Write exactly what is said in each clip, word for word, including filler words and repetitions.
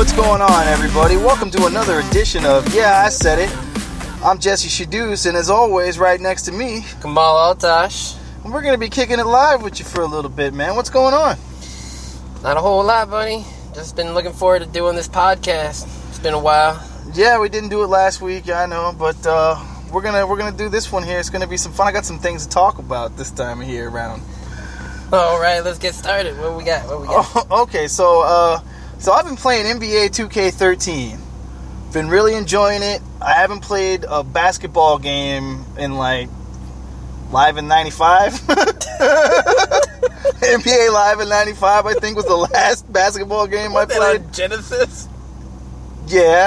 What's going on, everybody? Welcome to another edition of Yeah, I Said It. I'm Jesse Shadoos, and as always, right next to me, Kamal Altash. And we're going to be kicking it live with you for a little bit, man. What's going on? Not a whole lot, buddy. Just been looking forward to doing this podcast. It's been a while. Yeah, we didn't do it last week, I know, but uh, we're gonna we're gonna do this one here. It's gonna be some fun. I got some things to talk about this time of year around. All right, let's get started. What we got? What we got? Oh, okay, so uh, so I've been playing N B A two K thirteen. Been really enjoying it. I haven't played a basketball game in like Live in ninety-five. N B A Live in ninety-five, I think, was the last basketball game I played. On Genesis? Yeah.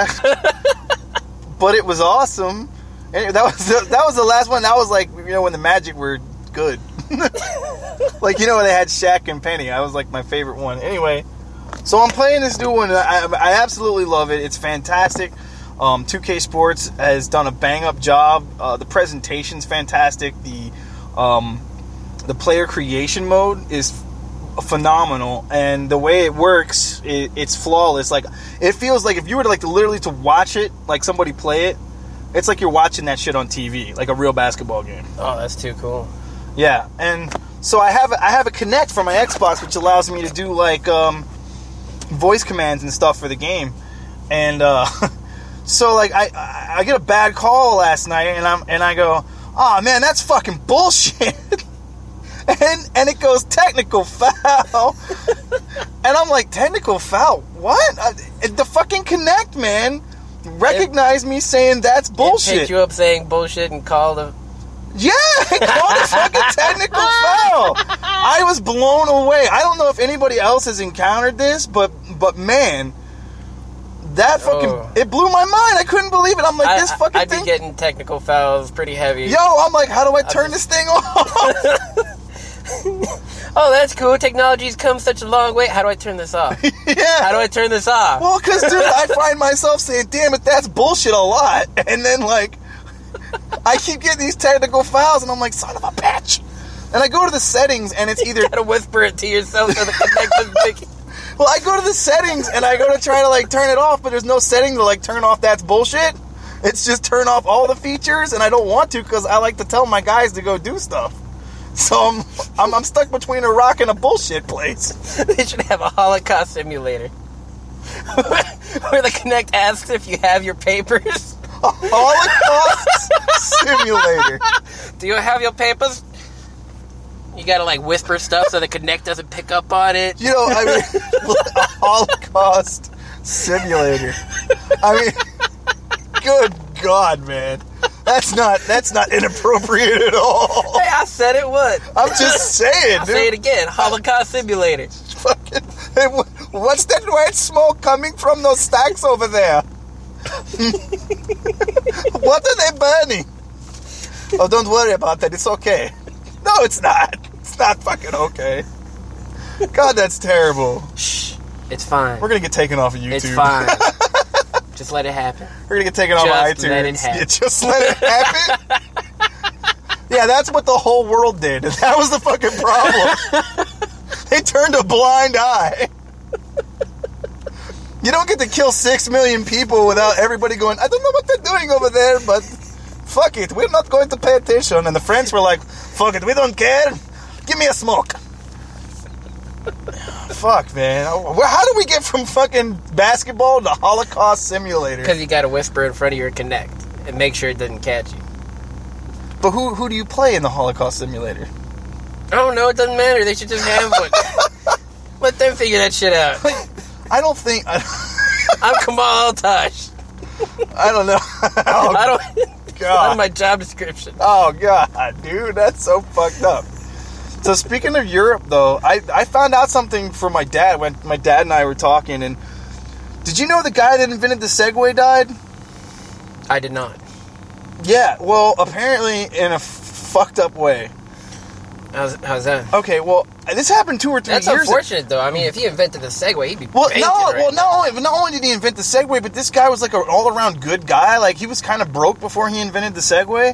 But it was awesome. And that was the, that was the last one. That was like, you know, when the Magic were good. Like, you know, when they had Shaq and Penny. I was like my favorite one. Anyway, so I'm playing this new one. I, I absolutely love it. It's fantastic. Um, two K Sports has done a bang-up job. Uh, the presentation's fantastic. The um, the player creation mode is phenomenal, and the way it works, it, it's flawless. Like, it feels like if you were to like to literally to watch it, like somebody play it, it's like you're watching that shit on T V, like a real basketball game. Oh, that's too cool. Yeah, and so I have I have a Kinect for my Xbox, which allows me to do like um, voice commands and stuff for the game, and uh, so like I I get a bad call last night, and I'm and I go, oh man, that's fucking bullshit. And and it goes technical foul, and I'm like, technical foul? What? I, the fucking Kinect, man, recognized it, me saying that's bullshit. It picked you up saying bullshit and called a... Yeah, it called a fucking technical foul. I was blown away. I don't know if anybody else has encountered this, but but man, that fucking oh. it blew my mind. I couldn't believe it. I'm like, I, this fucking I'd thing. I'd be getting technical fouls pretty heavy. Yo, I'm like, how do I turn just... this thing off? Oh, that's cool. Technology's come such a long way. How do I turn this off? Yeah. How do I turn this off? Well, because, dude, I find myself saying, damn it, that's bullshit a lot. And then, like, I keep getting these technical files, and I'm like, son of a bitch. And I go to the settings, and it's either... You gotta whisper it to yourself so the connection's big. Well, I go to the settings, and I go to try to, like, turn it off, but there's no setting to, like, turn off that's bullshit. It's just turn off all the features, and I don't want to because I like to tell my guys to go do stuff. So I'm, I'm I'm stuck between a rock and a bullshit place. They should have a Holocaust simulator where the Kinect asks if you have your papers. A Holocaust simulator. Do you have your papers? You gotta like whisper stuff so the Kinect doesn't pick up on it. You know, I mean, a Holocaust simulator. I mean, good God, man. That's not that's not inappropriate at all. Hey, I said it would. I'm just saying, I'll dude. say it again. Holocaust simulator. Fucking, hey, what's that white smoke coming from those stacks over there? What are they burning? Oh, don't worry about that. It's okay. No, it's not. It's not fucking okay. God, that's terrible. Shh. It's fine. We're gonna get taken off of YouTube. It's fine. Just let it happen. We're gonna get taken just off of iTunes. Let it happen. Yeah, just let it happen. Yeah, that's what the whole world did. That was the fucking problem. They turned a blind eye. You don't get to kill six million people without everybody going, I don't know what they're doing over there, but fuck it, we're not going to pay attention. And the French were like, fuck it, we don't care. Give me a smoke. Fuck, man. How do we get from fucking basketball to Holocaust simulator? Because you gotta whisper in front of your Kinect and make sure it doesn't catch you. But who who do you play in the Holocaust simulator? I don't know. It doesn't matter. They should just have one. Let them figure that shit out. I don't think... I, I'm Kamal Altash. I don't know. Oh, I don't... God. That's my job description. Oh, God, dude. That's so fucked up. So speaking of Europe, though, I, I found out something from my dad when my dad and I were talking. And did you know the guy that invented the Segway died? I did not. Yeah, well, apparently in a f- fucked up way. How's, how's that? Okay, well, this happened two or three That's years ago. That's unfortunate, though. I mean, if he invented the Segway, he'd be well, banking no, right well, now. not only, not only did he invent the Segway, but this guy was like an all-around good guy. Like, he was kind of broke before he invented the Segway.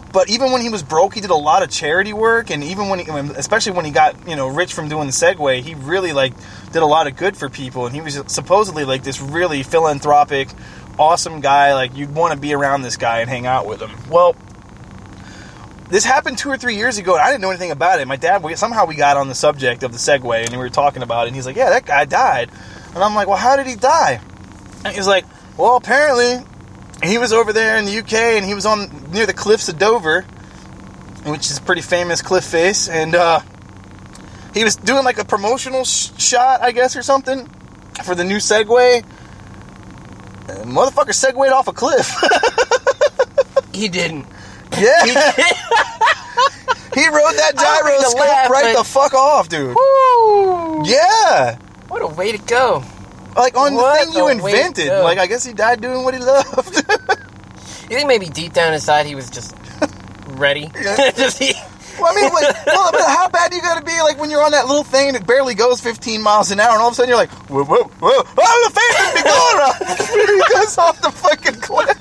But even when he was broke, he did a lot of charity work, and even when he, especially when he got, you know, rich from doing the Segway, he really, like, did a lot of good for people, and he was supposedly, like, this really philanthropic, awesome guy. Like, you'd want to be around this guy and hang out with him. Well, this happened two or three years ago, and I didn't know anything about it. My dad, we, somehow we got on the subject of the Segway, and we were talking about it, and he's like, yeah, that guy died. And I'm like, well, how did he die? And he's like, well, apparently he was over there in the U K, and he was on near the cliffs of Dover, which is a pretty famous cliff face, and uh, he was doing like a promotional sh- shot, I guess, or something, for the new Segway. And motherfucker segwayed off a cliff. He didn't. Yeah. He did. He rode that I don't mean to gyroscope laugh, right but- the fuck off, dude. Woo! Yeah. What a way to go. Like, on What the thing you a way to invented. go. Like, I guess he died doing what he loved. You think maybe deep down inside he was just ready? Yeah. Just he, Well, I mean, like, well, but how bad do you gotta be, like, when you're on that little thing and it barely goes fifteen miles an hour, and all of a sudden you're like, whoa, whoa, whoa, oh, the face would be going up! He goes off the fucking cliff.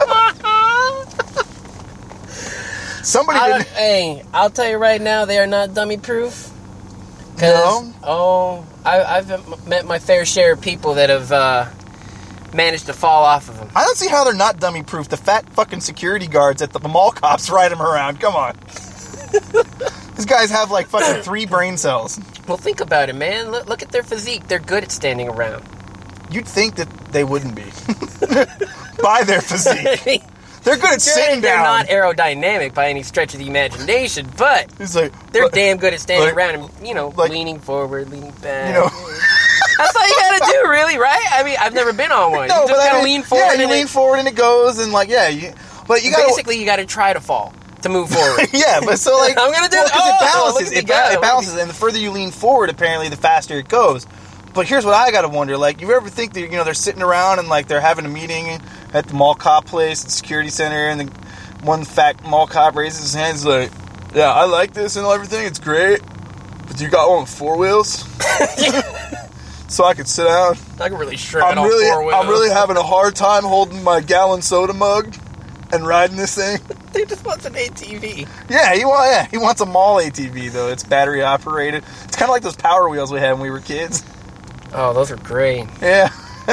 Somebody I, didn't... hey, I'll tell you right now, they are not dummy proof. No? Oh, I, I've met my fair share of people that have uh, managed to fall off of them. I don't see how they're not dummy-proof. The fat fucking security guards at the mall cops ride them around. Come on. These guys have, like, fucking three brain cells. Well, think about it, man. Look, look at their physique. They're good at standing around. You'd think that they wouldn't be. By their physique. They're good at sitting they're down. not aerodynamic by any stretch of the imagination, but It's like, they're like, damn good at standing like- around and, you know, like- leaning forward, leaning back. you know. That's all you gotta do, really, right? I mean, I've never been on one. No, you just but gotta I mean, lean forward. Yeah, you and lean it, forward and it goes, and like, yeah, you, but you gotta basically, you gotta try to fall to move forward. yeah, but so like I'm gonna do well, it. 'cause Oh, it look balances. at me It, go. ba- Look it at balances, me. and the further you lean forward, apparently, the faster it goes. But here's what I gotta wonder: like, you ever think that you know they're sitting around and like they're having a meeting at the mall cop place, the security center, and the one fat mall cop raises his hands like, "Yeah, I like this and everything. It's great, but you got one with four wheels, so I can sit down. I can really shrimp it I'm on really, four wheels. I'm really having a hard time holding my gallon soda mug and riding this thing." They just want an A T V. Yeah, he want, yeah, he wants a mall A T V though. It's battery operated. It's kind of like those Power Wheels we had when we were kids. Oh, those are great. Yeah,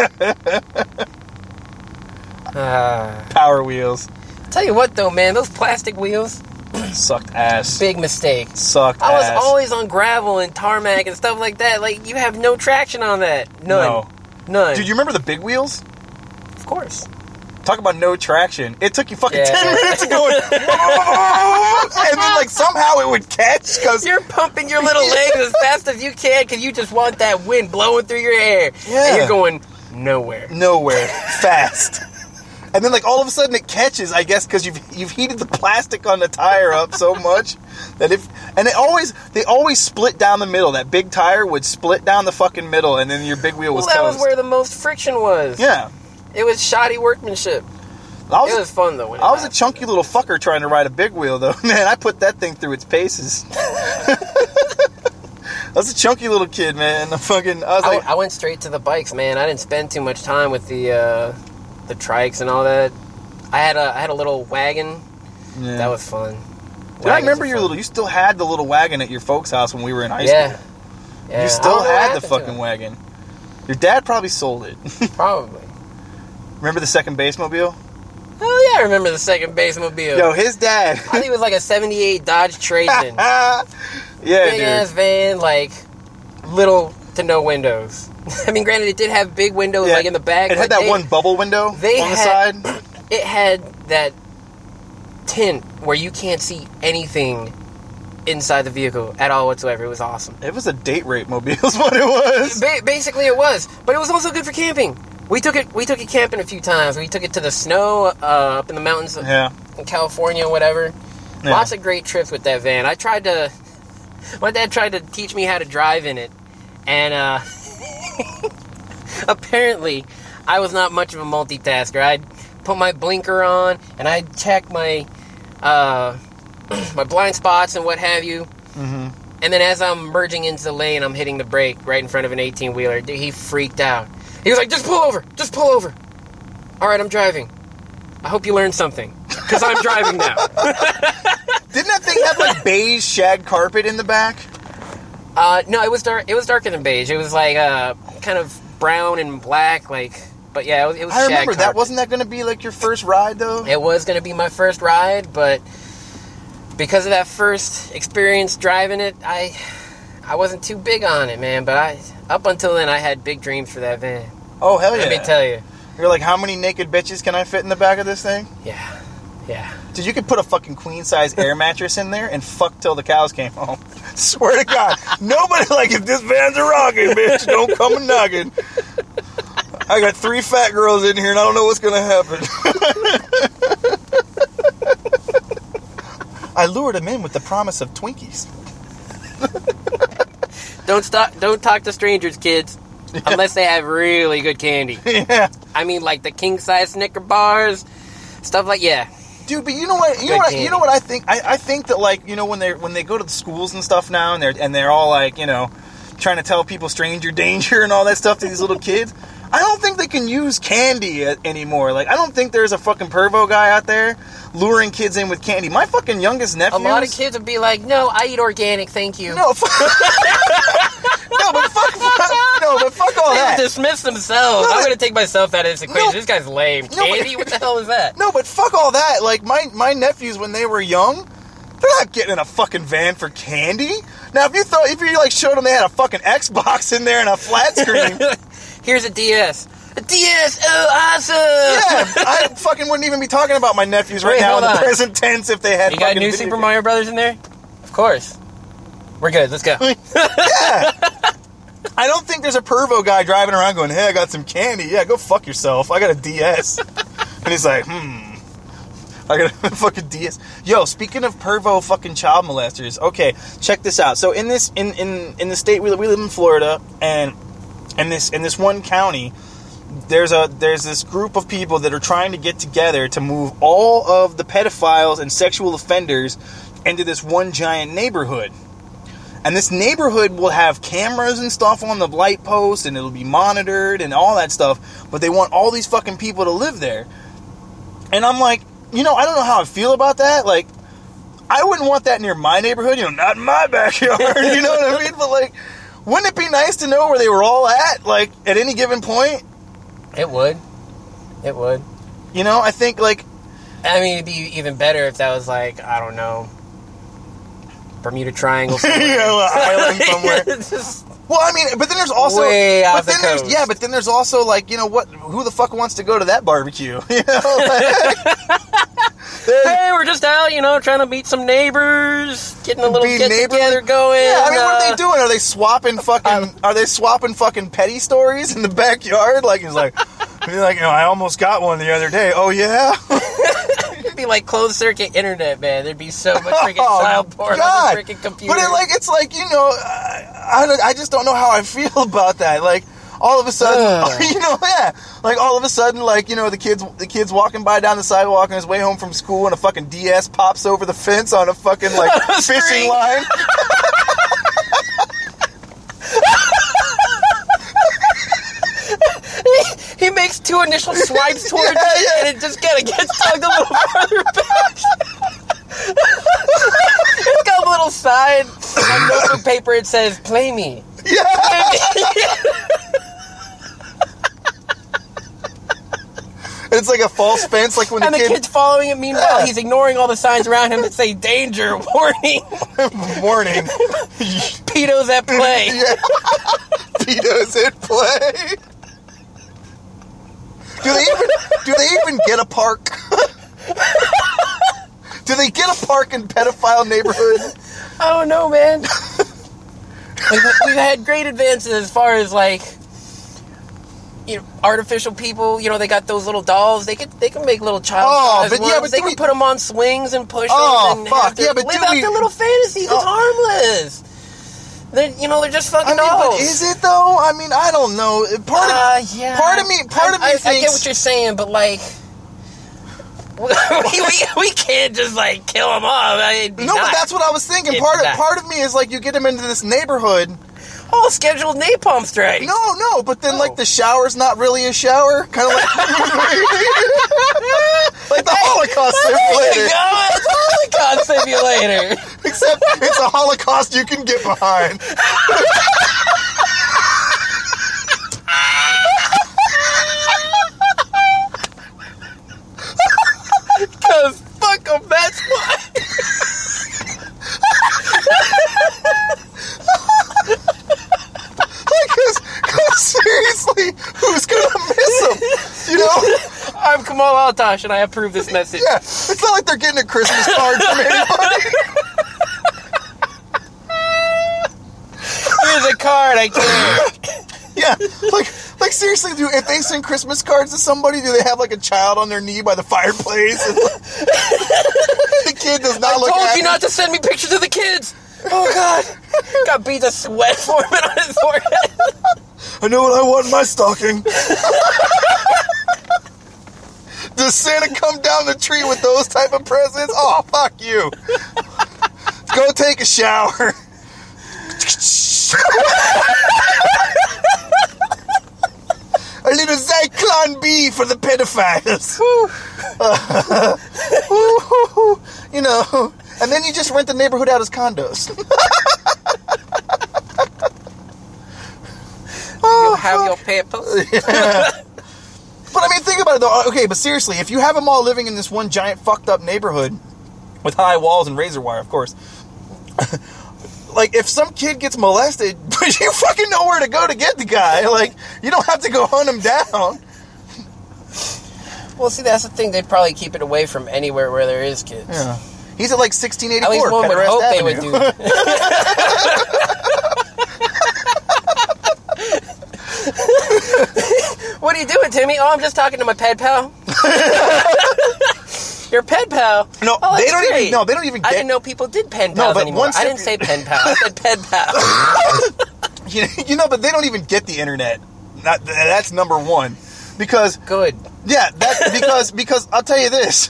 Uh, Power Wheels tell you what, though, man, those plastic wheels, sucked ass. big mistake. Sucked I was ass. always on gravel and tarmac and stuff like that. Like, you have no traction on that. None. No. None. Dude, you remember the big wheels? Of course. Talk about no traction. It took you fucking Yeah. ten minutes to go, and then like somehow it would catch because You're pumping your little legs as fast as you can because you just want that wind blowing through your hair. Yeah. And you're going nowhere. nowhere fast. And then, like, all of a sudden it catches, I guess, because you've you've heated the plastic on the tire up so much that if... And it always... They always split down the middle. That big tire would split down the fucking middle, and then your big wheel was Well, that toast. was where the most friction was. Yeah. It was shoddy workmanship. I was, It was fun, though. When it I was a happened. chunky little fucker trying to ride a big wheel, though. Man, I put that thing through its paces. I was a chunky little kid, man. I fucking... I was I, like... I went straight to the bikes, man. I didn't spend too much time with the uh, the trikes and all that. I had a I had a little wagon. yeah. That was fun. Dude, I Wagons remember are your fun. little... You still had the little wagon at your folks' house when we were in high Yeah. school. Yeah. You I still don't know what had the happened to fucking it. wagon. Your dad probably sold it. Probably. Remember the second base mobile? Oh yeah, I remember the second base mobile. Yo, his dad. I think it was like a seventy-eight Dodge Tradesman. yeah, Big dude. ass van, like little to no windows. I mean, granted, it did have big windows Yeah. like in the back. It had but that they- one bubble window they on the had- side. It had that tint where you can't see anything inside the vehicle at all whatsoever. It was awesome. It was a date rape mobile, is what it was. Ba- basically, it was, but it was also good for camping. We took it. We took it camping a few times. We took it to the snow uh, up in the mountains of Yeah. in California, whatever. Yeah. Lots of great trips with that van. I tried to. My dad tried to teach me how to drive in it, and uh, apparently, I was not much of a multitasker. I'd put my blinker on, and I'd check my uh, my blind spots and what have you. Mm-hmm. And then as I'm merging into the lane, I'm hitting the brake right in front of an eighteen-wheeler. Dude, he freaked out. He was like, just pull over. Just pull over. All right, I'm driving. I hope you learned something. Because I'm driving now. Didn't that thing have like beige shag carpet in the back? Uh, no, it was dark. It was darker than beige. It was like uh, kind of brown and black. Like, but yeah, it was. It was I shag remember that. carpet. Wasn't that going to be like your first ride though? It was going to be my first ride, but because of that first experience driving it, I I wasn't too big on it, man. But I up until then, I had big dreams for that van. Oh hell yeah! Let me tell you. You're like, how many naked bitches can I fit in the back of this thing? Yeah, yeah. Dude, you could put a fucking queen size air mattress in there and fuck till the cows came home. Swear to God, nobody like if this van's a rocking, bitch. Don't come a knocking. I got three fat girls in here and I don't know what's gonna happen. I lured them in with the promise of Twinkies. Don't stop. Don't talk to strangers, kids, yeah. Unless they have really good candy. Yeah. I mean, like the king size Snicker bars, stuff like yeah. Dude, but you know what? You know what? I, you know what I think? I, I think that like you know when they when they go to the schools and stuff now, and they're and they're all like you know trying to tell people stranger danger and all that stuff to these little kids. I don't think they can use candy anymore. Like I don't think there's a fucking pervo guy out there luring kids in with candy. My fucking youngest nephew. A lot of kids would be like, "No, I eat organic, thank you." No, fuck. no, but fuck, fuck, no, but fuck all they that. They dismiss themselves. No, I'm gonna take myself out of this equation. No, this guy's lame. No, candy? but, what the hell is that? No, but fuck all that. Like my my nephews when they were young, they're not getting in a fucking van for candy. Now if you thought if you like showed them they had a fucking Xbox in there and a flat screen. Here's a D S. A D S, oh, awesome! Yeah, I fucking wouldn't even be talking about my nephews right Wait, now in the on. present tense if they had. You got fucking new video Super games. Mario Brothers in there? Of course. We're good. Let's go. Yeah. I don't think there's a pervo guy driving around going, "Hey, I got some candy." Yeah, go fuck yourself. I got a D S. And he's like, "Hmm, I got a fucking D S." Yo, speaking of pervo fucking child molesters, okay, check this out. So in this in in in the state we we live in Florida, and in this in this one county. There's a there's this group of people that are trying to get together to move all of the pedophiles and sexual offenders into this one giant neighborhood. And this neighborhood will have cameras and stuff on the light posts, and it'll be monitored and all that stuff. But they want all these fucking people to live there. And I'm like, you know, I don't know how I feel about that. Like, I wouldn't want that near my neighborhood. You know, not in my backyard. You know what I mean? But like, wouldn't it be nice to know where they were all at? Like, at any given point. It would. It would. You know, I think, like... I mean, it'd be even better if that was, like, I don't know, Bermuda Triangle somewhere. Yeah, well, island somewhere. Just well, I mean, but then there's also... way but off the then there's, coast. Yeah, but then there's also, like, you know, what? Who the fuck wants to go to that barbecue? You know? Like, hey, we're just out, you know, trying to meet some neighbors, getting a little Be get-together going. Yeah, I mean, what are uh, they doing? Are they swapping fucking... Are they swapping fucking petty stories in the backyard? Like, he's like... He's like, you know, I almost got one the other day. Oh, yeah? It'd be like closed-circuit internet, man. There'd be so much freaking Oh, child porn God. on the freaking computer. But it, like, it's like, you know, I, I, don't- I just don't know how I feel about that. Like, all of a sudden, Ugh. you know, yeah. Like, all of a sudden, like, you know, the kid's, the kid's walking by down the sidewalk on his way home from school and a fucking D S pops over the fence on a fucking, like, fishing String. line. He makes two initial swipes towards Yeah, it, yeah. and it just kind of gets tugged a little further back. It's got a little sign on notebook paper. It says, "Play me." Yeah. It's like a false fence, like when And the the kid... kid's following him. Meanwhile, Yeah. he's ignoring all the signs around him that say "Danger," "Warning," Warning. "Pedos at play." Yeah. Pedos at play. Do they even do they even get a park? Do they get a park in pedophile neighborhoods? I don't know, man. Like, we- we've had great advances as far as like, you know, artificial people. You know, they got those little dolls. They could they can make little child Oh, size but yeah, ones. but they do can we- put them on swings and push Oh, them. And fuck, have their, yeah, but live do out we- their little fantasies. It's Oh. harmless. They, you know, they're just fucking I mean, dolls. but is it though? I mean, I don't know. Part of Uh, yeah. part of me, part I, of me I, thinks. I get what you're saying, but like, we, we, we can't just, like, kill them off. I mean, no, but that's what I was thinking. It'd Part of, not. part of me is, like, you get them into this neighborhood. Oh, scheduled napalm strikes. No, no, but then, Oh. like, the shower's not really a shower. Kind of like... like the Holocaust simulator. Oh, it's a Holocaust simulator. Except it's a Holocaust you can get behind. Because fuck them, that's why. Because seriously, who's going to miss them? You know? I'm Kamal Altosh, and I approve this message. Yeah, it's not like they're getting a Christmas card from anybody. Here's a card, I can't. Yeah, like, like seriously, do if they send Christmas cards to somebody, do they have like a child on their knee by the fireplace? And, the kid does not I look told happy. you not to send me pictures of the kids. Oh, God. Got beads of sweat forming on his forehead. I know what I want in my stocking. Does Santa come down the tree with those type of presents? Oh, fuck you. Go take a shower. A little Zyklon B for the pedophiles. Uh, you know, and then you just rent the neighborhood out as condos. You'll have your pampers. Yeah. But I mean, think about it though. Okay, but seriously, if you have them all living in this one giant fucked up neighborhood with high walls and razor wire, of course. Like, if some kid gets molested, you fucking know where to go to get the guy. Like, you don't have to go hunt him down. Well, see, that's the thing. They'd probably keep it away from anywhere where there is kids. Yeah. He's at like sixteen eighty-four. At least one would Pederast hope they Avenue. would do that. What are you doing, Timmy? Oh, I'm just talking to my ped pal. Your ped pal? No, Oh, they that's don't great. even. No, they don't even I get. didn't know people did pen No, pals but anymore. once I they- didn't say pen pal. I said ped pal. You, you know, but they don't even get the internet. Not, that's number one, because Good. yeah, that because because I'll tell you this: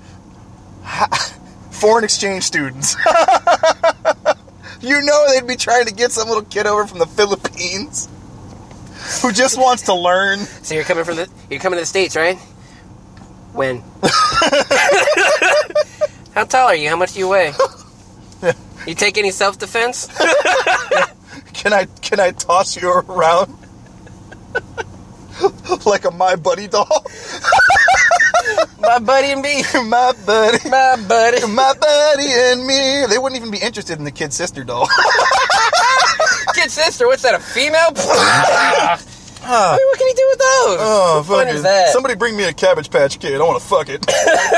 foreign exchange students. You know, they'd be trying to get some little kid over from the Philippines who just wants to learn. So you're coming from the you're coming to the States, right? When? How tall are you? How much do you weigh? You take any self-defense? Can I can I toss you around like a My Buddy doll? My buddy and me. My buddy, My buddy. my buddy and me. They wouldn't even be interested in the kid sister doll. Kid sister, what's that, a female? I mean, what can you do with those? Oh, what fun fucking- is that? Somebody bring me a Cabbage Patch Kid. I want to fuck it.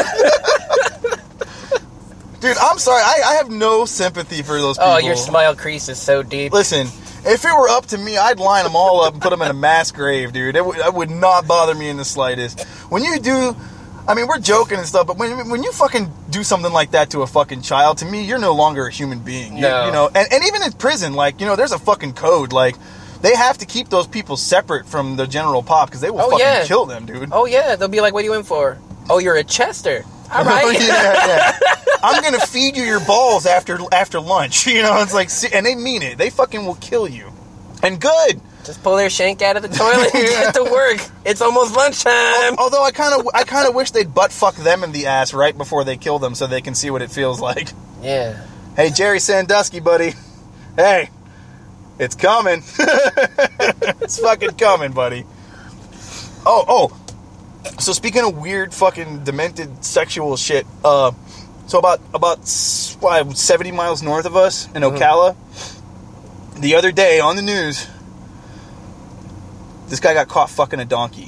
Dude, I'm sorry. I, I have no sympathy for those people. Oh, your smile crease is so deep. Listen, if it were up to me, I'd line them all up and put them in a mass grave, dude. It, w- it would not bother me in the slightest. When you do, I mean, we're joking and stuff, but when when you fucking do something like that to a fucking child, to me, you're no longer a human being. You, No. you know, and, and even in prison, like, you know, there's a fucking code. Like, they have to keep those people separate from the general pop because they will Oh, fucking yeah. kill them, dude. Oh, yeah, they'll be like, what are you in for? Oh, you're a Chester. All Oh, right. yeah, yeah. I'm gonna feed you your balls after after lunch. You know, it's like, and they mean it. They fucking will kill you. And good. Just pull their shank out of the toilet and get to work. It's almost lunchtime. Although I kind of I kind of wish they'd butt fuck them in the ass right before they kill them so they can see what it feels like. Yeah. Hey, Jerry Sandusky, buddy. Hey, it's coming. It's fucking coming, buddy. Oh, oh. So speaking of weird fucking demented sexual shit, uh, so about about s- what, seventy miles north of us in Ocala, the other day on the news, this guy got caught fucking a donkey.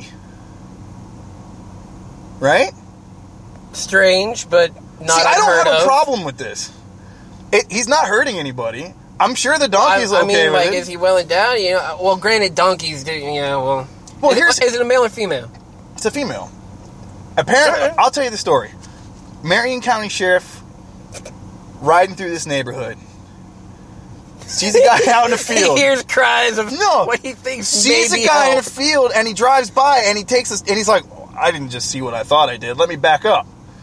Right? Strange, but not See, I don't unheard have a of. problem with this. It, he's not hurting anybody. I'm sure the I, donkey's I okay mean, with like, it. is he well endowed? You know, well, granted, donkeys do. You know, well. Well, is, here's- is it a male or female? It's a female. Apparently, Alright. I'll tell you the story. Marion County Sheriff riding through this neighborhood sees a guy out in the He field. hears cries of No. what he thinks Sees may a be guy in help. the field and he drives by and he takes us and he's like, I didn't just see what I thought I did. Let me back up.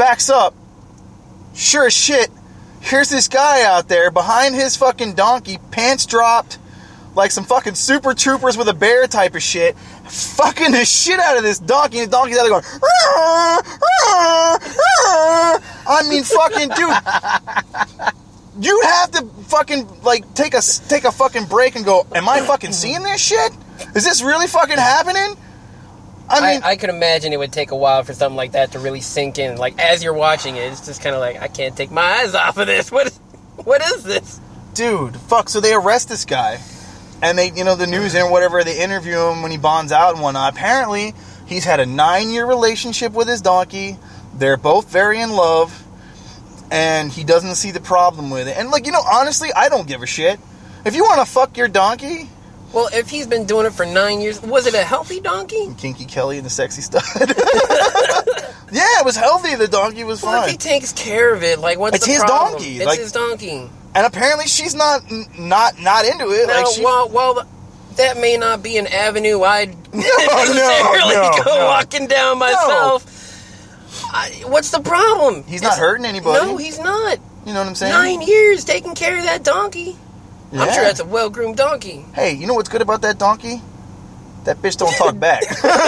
backs up. Sure as shit, here's this guy out there behind his fucking donkey, pants dropped, like some fucking super troopers with a bear type of shit, fucking the shit out of this donkey, and the donkey's out there going, "Rrr, rrr, rrr." I mean, fucking, dude, you have to fucking, like, take a, take a fucking break and go, am I fucking seeing this shit? Is this really fucking happening? I mean, I, I could imagine it would take a while for something like that to really sink in. Like, as you're watching it, it's just kind of like, I can't take my eyes off of this. What is, what is this? Dude, fuck, so they arrest this guy. And they, you know, the news and whatever, they interview him when he bonds out and whatnot. Apparently, he's had a nine-year relationship with his donkey. They're both very in love. And he doesn't see the problem with it. And, like, you know, honestly, I don't give a shit. If you want to fuck your donkey... Well, if he's been doing it for nine years, was it a healthy donkey? Kinky Kelly and the Sexy Stud. Yeah, it was healthy. The donkey was well, fine. if he takes care of it, like, what's it's the his problem? donkey. It's like, his donkey. And apparently she's not not not into it. Now, like she, while, while that may not be an avenue I'd no, necessarily no, go no. walking down myself, I, what's the problem? He's not It's- hurting anybody. No, he's not. You know what I'm saying? Nine years taking care of that donkey. Yeah. I'm sure that's a well-groomed donkey. Hey, you know what's good about that donkey? That bitch don't talk back.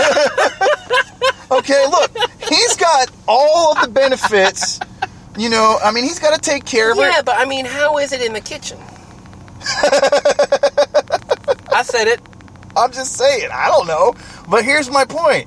Okay, look, he's got all of the benefits. You know, I mean, he's got to take care of her. Yeah, but I mean, how is it in the kitchen? I said it. I'm just saying, I don't know. But here's my point.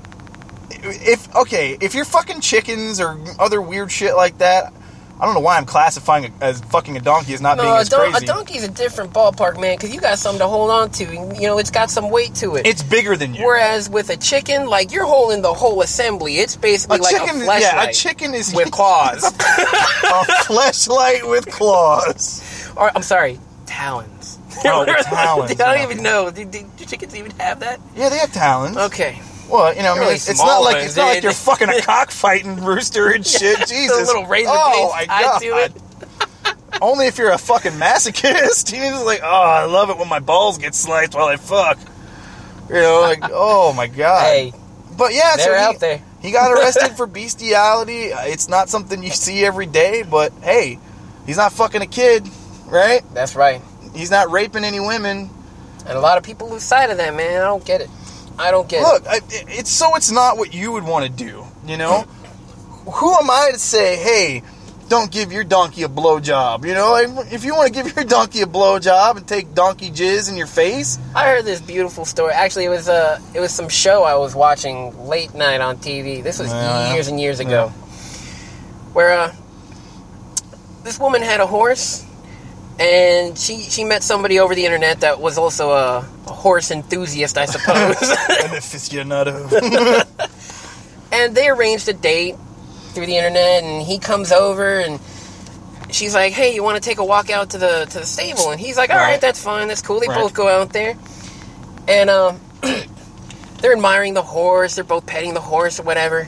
If, okay, if you're fucking chickens or other weird shit like that, I don't know why I'm classifying it as fucking a donkey as not No, being a, as don- crazy. a donkey's a different ballpark, man, because you got something to hold on to. And, you know, it's got some weight to it. It's bigger than you. Whereas with a chicken, like, you're holding the whole assembly. It's basically A like chicken, a fleshlight. yeah, a chicken is with claws. a fleshlight with claws. Or, I'm sorry, talons. Oh, with talons, I don't yeah. even know. Do, do, do chickens even have that? Yeah, they have talons. Okay. Well, you know, I mean, Really it's, it's small not like ones. it's not like They- you're fucking a cockfighting rooster and shit. The Jesus, little razor oh blades my tied god. to it. Only if you're a fucking masochist. You're just like, oh, I love it when my balls get sliced while I fuck. You know, like, oh my god. Hey, But yeah, they're so he, out there. he got arrested for bestiality. Uh, It's not something you see every day, but hey, he's not fucking a kid, right? That's right. He's not raping any women. And a lot of people lose sight of that, man. I don't get it. I don't get Look, it. I, it's so it's not what you would want to do, you know? Who am I to say, hey, don't give your donkey a blowjob? You know, like, if you want to give your donkey a blowjob and take donkey jizz in your face, I heard this beautiful story. Actually, it was uh, it was some show I was watching late night on T V. This was Yeah. years and years ago. Where uh, this woman had a horse, and she, she met somebody over the internet that was also a, a horse enthusiast, I suppose. an aficionado. And they arranged a date through the internet, and he comes over, and she's like, hey, you want to take a walk out to the to the stable? And he's like, all right, Right. that's fine, that's cool. They Right. both go out there, and um, they're admiring the horse, they're both petting the horse or whatever,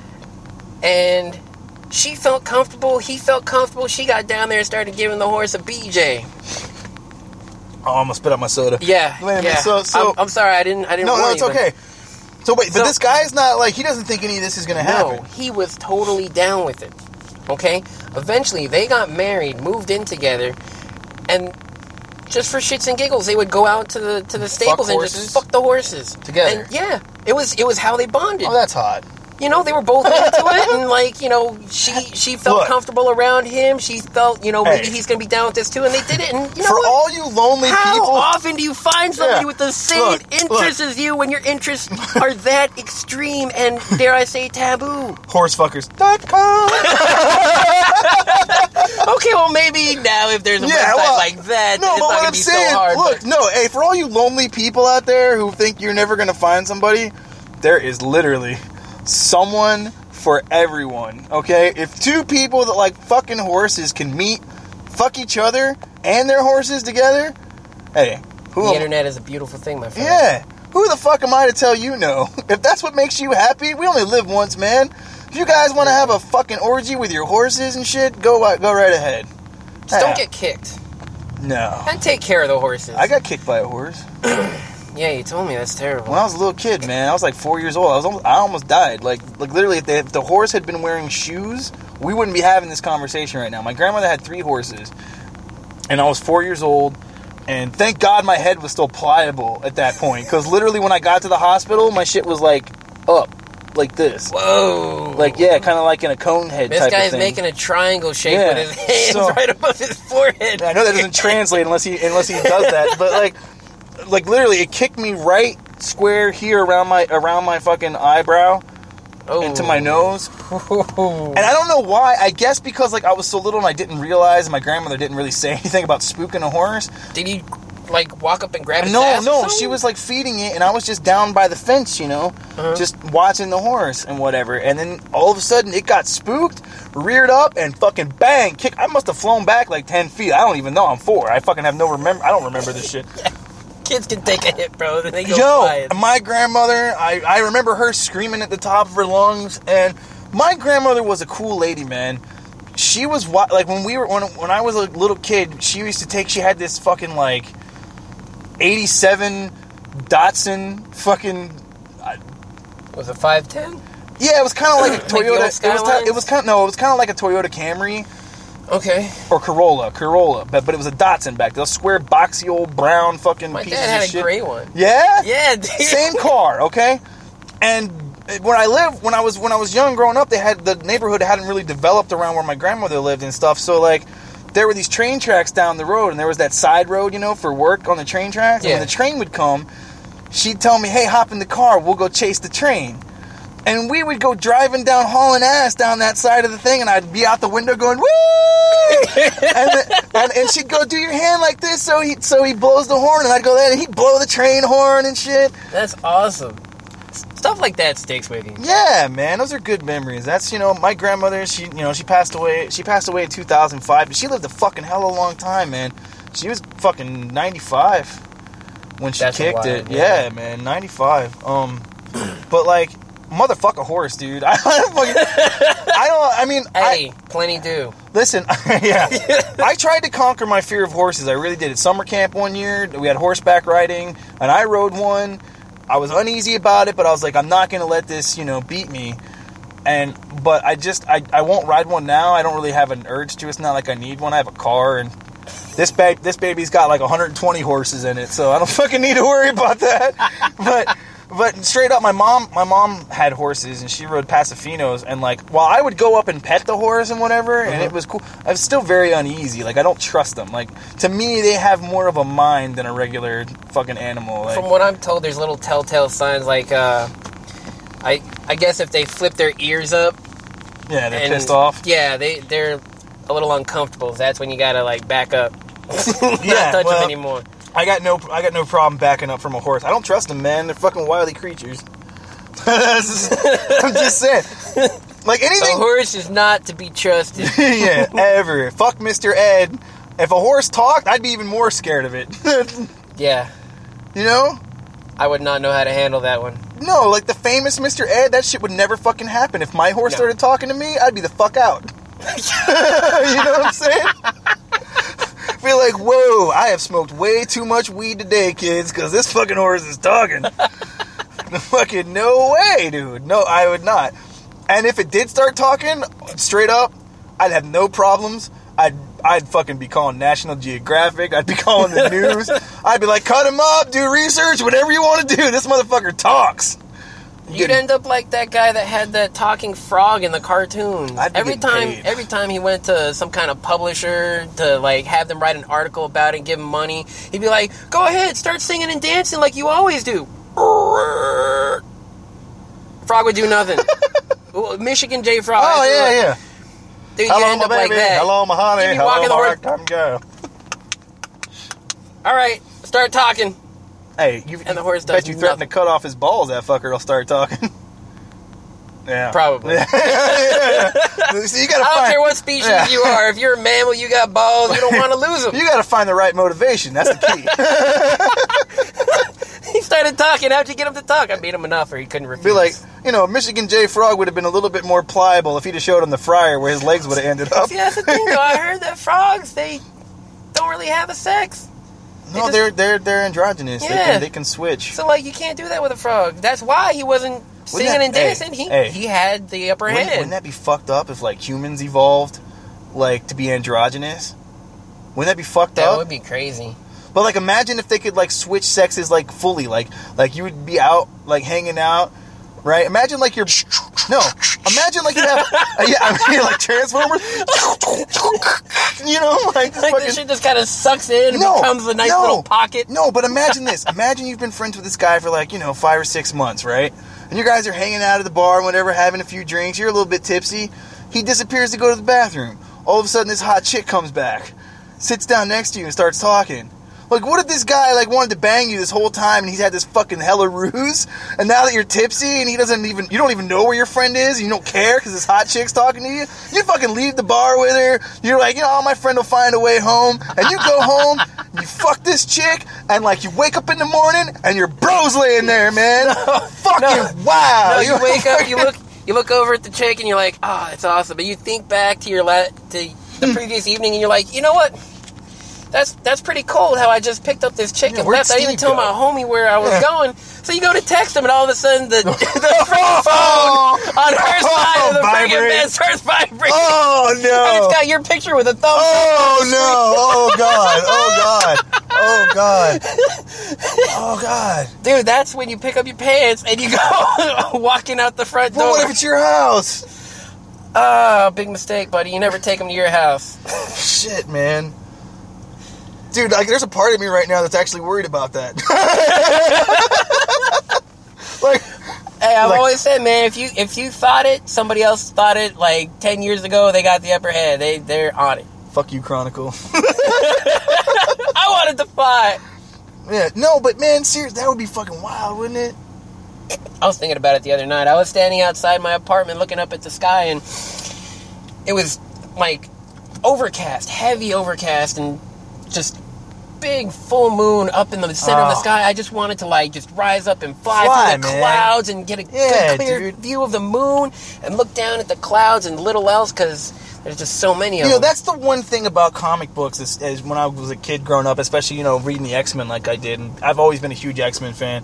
and she felt comfortable, he felt comfortable, she got down there and started giving the horse a B J. Oh, I'm gonna spit out my soda. Yeah, Wait a minute, yeah. so- so- I'm, I'm sorry, I didn't, I didn't No, no, warn it's you, but- okay. So wait, but So- this guy's not like, he doesn't think any of this is gonna No, happen. he was totally down with it. Okay? Eventually, they got married, moved in together, and just for shits and giggles, they would go out to the to the stables and horses? just fuck the horses Together? And yeah, it was it was how they bonded. Oh, that's hot. You know, they were both into it, and like you know, she she felt Look. comfortable around him. She felt you know maybe Hey. he's gonna be down with this too, and they did it. And you know For what? all you lonely How people, often do you find somebody Yeah. with the same Look, interests look. as you when your interests are that extreme and, dare I say, taboo? horsefuckers dot com. Okay, well, maybe now if there's a Yeah, website well, like that, No, it's but not what going I'm to be saying, so hard. look, but- no, hey, for all you lonely people out there who think you're never gonna find somebody, there is literally someone for everyone. Okay, if two people that like fucking horses can meet, fuck each other and their horses together, hey, who? the am- internet is a beautiful thing, my friend. Yeah, who the fuck am I to tell you no? If that's what makes you happy, we only live once, man. If you guys want to have a fucking orgy with your horses and shit, go go right ahead. Just don't Yeah. get kicked. No. And take care of the horses. I got kicked by a horse. Yeah, you told me. That's terrible. When I was a little kid, man, I was like four years old. I was almost, I almost died. Like, like literally, if the, if the horse had been wearing shoes, we wouldn't be having this conversation right now. My grandmother had three horses, and I was four years old. And thank God my head was still pliable at that point, because literally when I got to the hospital, my shit was like up, like this. Whoa! Like yeah, kind of like in a cone head. This type guy's of thing. making a triangle shape Yeah. with his hands So- right above his forehead. I know that doesn't translate unless he unless he does that, but like, like literally, it kicked me right square here around my around my fucking eyebrow Oh. into my nose, and I don't know why. I guess because like I was so little and I didn't realize, and my grandmother didn't really say anything about spooking a horse. Did you like walk up and grab his No, ass or no, something? she was like feeding it, and I was just down by the fence, you know, Uh-huh. just watching the horse and whatever. And then all of a sudden, it got spooked, reared up, and fucking bang, kick. I must have flown back like ten feet. I don't even know. I'm four. I fucking have no remember. I don't remember this shit. Kids can take a hit, bro. They go Yo, flying. my grandmother, I, I remember her screaming at the top of her lungs, and my grandmother was a cool lady, man. She was wa- like when we were when when I was a little kid, she used to take. She had this fucking like eighty-seven Datsun fucking. Was it five ten? Yeah, it was kind of like a Like the old Toyota. it was kind. Skylines? It was kind. No, it was kind of like a Toyota Camry Okay. or Corolla, Corolla, but but it was a Datsun back. Those square, boxy, old brown fucking My pieces dad had of a shit. gray one. Yeah. Yeah, dude. Same car, okay? And when I lived, when I was when I was young, growing up, they had the neighborhood hadn't really developed around where my grandmother lived and stuff. So like, there were these train tracks down the road, and there was that side road, you know, for work on the train tracks. And Yeah. when the train would come, she'd tell me, "Hey, hop in the car. We'll go chase the train." And we would go driving down, hauling ass down that side of the thing, and I'd be out the window going, "Woo!" and, the, and and she'd go, "Do your hand like this," so he so he blows the horn, and I'd go there, and he'd blow the train horn and shit. That's awesome. Stuff like that sticks with you. Yeah, man, those are good memories. That's, you know, my grandmother, she, you know, she passed away, she passed away in two thousand five, but she lived a fucking hell of a long time, man. She was fucking ninety-five when she That's kicked wild, it. yeah. Yeah, man, ninety-five. Um, but like, motherfucker horse, dude. I don't fucking, I don't, I mean, Hey, I, plenty do. listen, yeah, I tried to conquer my fear of horses. I really did. At summer camp one year, we had horseback riding, and I rode one. I was uneasy about it, but I was like, I'm not going to let this, you know, beat me. And, but I just, I, I won't ride one now. I don't really have an urge to. It's not like I need one. I have a car, and this ba- this baby's got like one hundred twenty horses in it, so I don't fucking need to worry about that. But, but straight up, my mom, my mom had horses, and she rode Pasafinos, and like, while I would go up and pet the horse and whatever, and it was cool, I was still very uneasy. Like, I don't trust them. Like, to me, they have more of a mind than a regular fucking animal. Like, From what I'm told, there's little telltale signs like, uh, I I guess if they flip their ears up, yeah, they're and- pissed off. Yeah, they they're a little uncomfortable. That's when you gotta like back up, not Yeah, touch well, them anymore. I got no, I got no problem backing up from a horse. I don't trust them, man. They're fucking wily creatures. This is- I'm just saying, like A anything. horse is not to be trusted. Yeah, ever. Fuck Mister Ed. If a horse talked, I'd be even more scared of it. Yeah, You know? I would not know how to handle that one. No, like the famous Mister Ed, that shit would never fucking happen. If my horse No. started talking to me, I'd be the fuck out. You know what I'm saying? Feel like, whoa, I have smoked way too much weed today, kids, because this fucking horse is talking. Fucking no way, dude. No, I would not. And if it did start talking, straight up, I'd have no problems. I'd I'd fucking be calling National Geographic. I'd be calling the news. I'd be like, cut him up, do research, whatever you want to do. This motherfucker talks. You'd end up like that guy that had that talking frog in the cartoons. I'd be Every getting time, paid. every time he went to some kind of publisher to like have them write an article about it and give him money, he'd be like, "Go ahead, start singing and dancing like you always do." Frog would do nothing. Well, Michigan J Frog. Oh, that's yeah, what- yeah. Dude, you Hello, end my up like baby. that. Hello, my honey. You'd be Hello, walking the my horse- right time go. All right, start talking. Hey, you, And the horse bet does you threaten to nothing. cut off his balls, that fucker will start talking. Yeah. Probably. Yeah. See, you gotta I don't find, care what species Yeah. you are. If you're a mammal, you got balls. You don't want to lose them. You gotta find the right motivation. That's the key. He started talking. How'd you get him to talk? I beat him enough, or he couldn't refuse. Be like, you know, Michigan J Frog would have been a little bit more pliable if he'd have showed him the fryer where his legs would have ended up. See, that's the thing, though. I heard that frogs, they don't really have a sex. No, just, they're they're they're androgynous. Yeah. They can they can switch. So like you can't do that with a frog. That's why he wasn't singing that, and dancing. Hey, he hey, he had the upper wouldn't, hand. Wouldn't that be fucked up if like humans evolved like to be androgynous? Wouldn't that be fucked that up? That would be crazy. But like imagine if they could like switch sexes like fully, like like you would be out like hanging out, right? Imagine like you're no, imagine like you have uh, yeah, I mean like Transformers, you know, like, like fucking, this shit just kind of sucks in and no, becomes a nice no, little pocket. No, but imagine this. Imagine you've been friends with this guy for like you know five or six months, right? And you guys are hanging out at the bar, whatever, having a few drinks. You're a little bit tipsy. He disappears to go to the bathroom. All of a sudden, this hot chick comes back, sits down next to you, and starts talking. Like, what if this guy, like, wanted to bang you this whole time and he's had this fucking hella ruse, and now that you're tipsy and he doesn't even, you don't even know where your friend is, and you don't care because this hot chick's talking to you, you fucking leave the bar with her, you're like, you know, oh, my friend will find a way home, and you go home, you fuck this chick, and, like, you wake up in the morning, and your bro's laying there, man. No, fucking no, wow. No, you wake up, you look, you look over at the chick, and you're like, oh, it's awesome, but you think back to your, la- to the previous evening, and you're like, you know what? That's that's pretty cold how I just picked up this chick yeah, and left. I didn't tell go? my homie where I was yeah. going. So you go to text him and all of a sudden the, the freaking phone oh, on her side oh, of the freaking bed starts vibrating. Oh no. And it's got your picture with a thumb Oh no. Oh god. Oh god. Oh god. Oh god. Dude, that's when you pick up your pants and you go walking out the front door. But what if it's your house? Ah, uh, big mistake, buddy. You never take them to your house. Shit, man. Dude, like, there's a part of me right now that's actually worried about that. like, hey, I've like, always said, man, if you if you thought it, somebody else thought it. Like ten years ago, they got the upper hand. They they're on it. Fuck you, Chronicle. I wanted to fly. Yeah, no, but man, seriously, that would be fucking wild, wouldn't it? I was thinking about it the other night. I was standing outside my apartment, looking up at the sky, and it was like overcast, heavy overcast, and just big full moon up in the center oh. of the sky. I just wanted to like just rise up and fly, fly through the man. clouds and get a yeah, good clear dude. view of the moon and look down at the clouds and little else because there's just so many of you know, them. That's the one thing about comic books is, is when I was a kid growing up, especially, you know, reading the X-Men like I did. And I've always been a huge X-Men fan.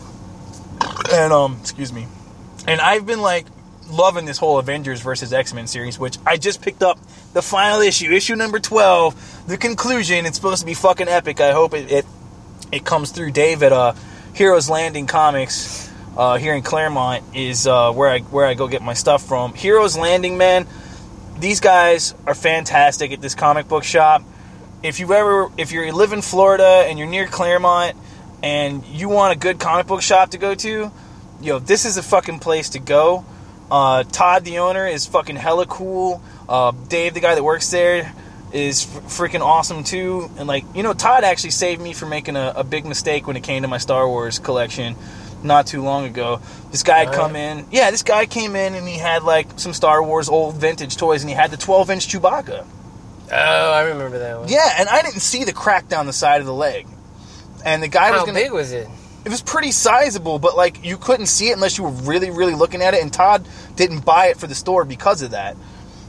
And, um, excuse me. And I've been, like, loving this whole Avengers versus X-Men series, which I just picked up the final issue, issue number twelve, the conclusion. It's supposed to be fucking epic. I hope it it, it comes through. Dave at uh, Heroes Landing Comics uh, here in Claremont is uh, where I where I go get my stuff from. Heroes Landing, man, these guys are fantastic at this comic book shop. If you ever, if you live in Florida and you're near Claremont and you want a good comic book shop to go to, yo, this is a fucking place to go. Uh, Todd, the owner, is fucking hella cool. Uh, Dave, the guy that works there, is f- freaking awesome too. And like, you know, Todd actually saved me from making a, a big mistake when it came to my Star Wars collection not too long ago. This guy had come in. Yeah, this guy came in and he had like some Star Wars old vintage toys, and he had the twelve inch Chewbacca. Oh, I remember that one. Yeah, and I didn't see the crack down the side of the leg. And the guy How was gonna, big was it? It was pretty sizable, but like you couldn't see it unless you were really, really looking at it. And Todd didn't buy it for the store because of that.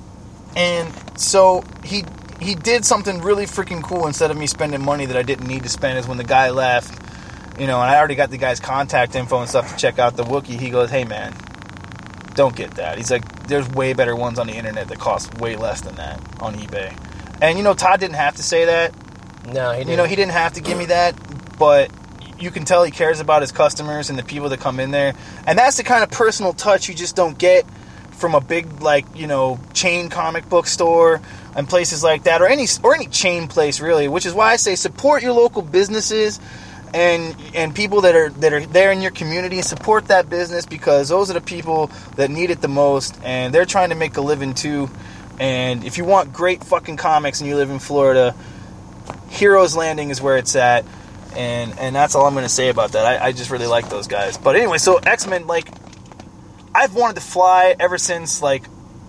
And so he he did something really freaking cool. Instead of me spending money that I didn't need to spend, is when the guy left, you know, and I already got the guy's contact info and stuff to check out the Wookiee. He goes, "Hey man, don't get that." He's like, "There's way better ones on the internet that cost way less than that on eBay." And you know, Todd didn't have to say that. No, he didn't. You know, he didn't have to give me that, but you can tell he cares about his customers and the people that come in there. And that's the kind of personal touch you just don't get from a big, like, you know, chain comic book store and places like that, or any or any chain place really, which is why I say support your local businesses and and people that are that are there in your community, and support that business, because those are the people that need it the most, and they're trying to make a living too. And if you want great fucking comics and you live in Florida, Heroes Landing is where it's at. And and that's all I'm going to say about that. I, I just really like those guys. But anyway, so X-Men, like, I've wanted to fly ever since, like,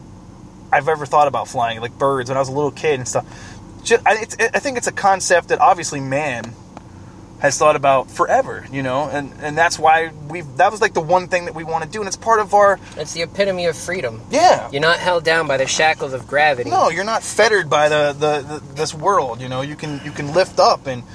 I've ever thought about flying, like birds, when I was a little kid and stuff. Just, I, it's, I think it's a concept that obviously man has thought about forever, you know, and, and that's why we've, that was like the one thing that we want to do, and it's part of our... It's the epitome of freedom. Yeah. You're not held down by the shackles of gravity. No, you're not fettered by the, the, the this world, you know. You can you can lift up and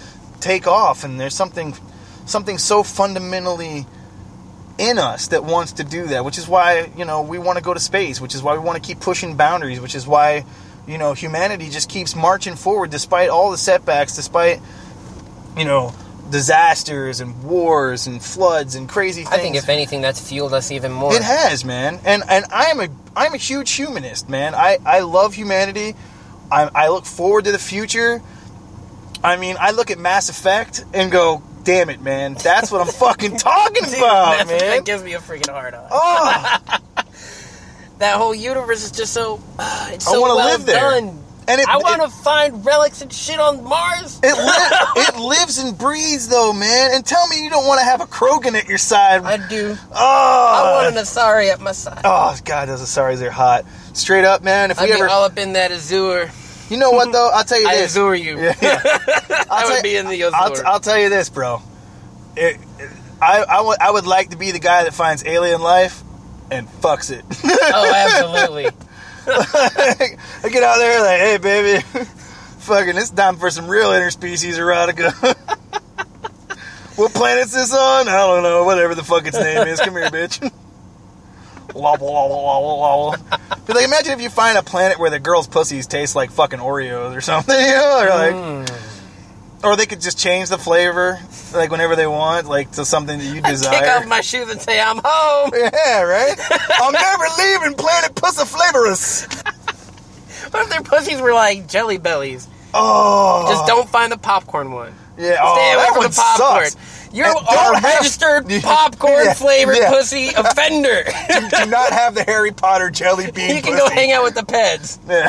take off, and there's something something so fundamentally in us that wants to do that, which is why, you know, we want to go to space, which is why we want to keep pushing boundaries, which is why, you know, humanity just keeps marching forward despite all the setbacks, despite, you know, disasters and wars and floods and crazy things. I think if anything, that's fueled us even more. It has, man. And and I'm a I'm a huge humanist, man. I, I love humanity. I I look forward to the future. I mean, I look at Mass Effect and go, damn it, man. That's what I'm fucking talking Dude, about, Mass man. Effect gives me a freaking hard on. Oh, That whole universe is just so uh, it's I so wanna well live there. done. and it I want it, to find relics and shit on Mars. it, li- it lives and breathes, though, man. And tell me you don't want to have a Krogan at your side. I do. Oh, I want an Asari at my side. Oh God, those Asaris are hot. Straight up, man. If I'd we be ever, all up in that Azure. you know what though? I'll tell you I this. Azure you. Yeah, yeah. I I'll would tell- be in the Azure. I'll, t- I'll tell you this, bro. It, I, I, would, I would like to be the guy that finds alien life and fucks it. Oh, absolutely. I get out there like, hey, baby, fucking, it's time for some real interspecies erotica. What planet's this on? I don't know. Whatever the fuck its name is. Come here, bitch. Wobble, wobble, wobble, wobble. But like, imagine if you find a planet where the girls' pussies taste like fucking Oreos or something, you know? Or like, Mm. or they could just change the flavor, like whenever they want, like to something that you I desire. kick off my shoes and say, I'm home. Yeah, right? I'm never leaving Planet Pussy Flavorous. What if their pussies were like Jelly Bellies? Oh. Just don't find the popcorn one. Yeah, Stay oh, away that from one the popcorn. sucks. You And are don't a have- registered Yeah, popcorn yeah, flavored yeah. pussy offender. do, do not have the Harry Potter jelly bean You can pussy. go hang out with the peds. Yeah.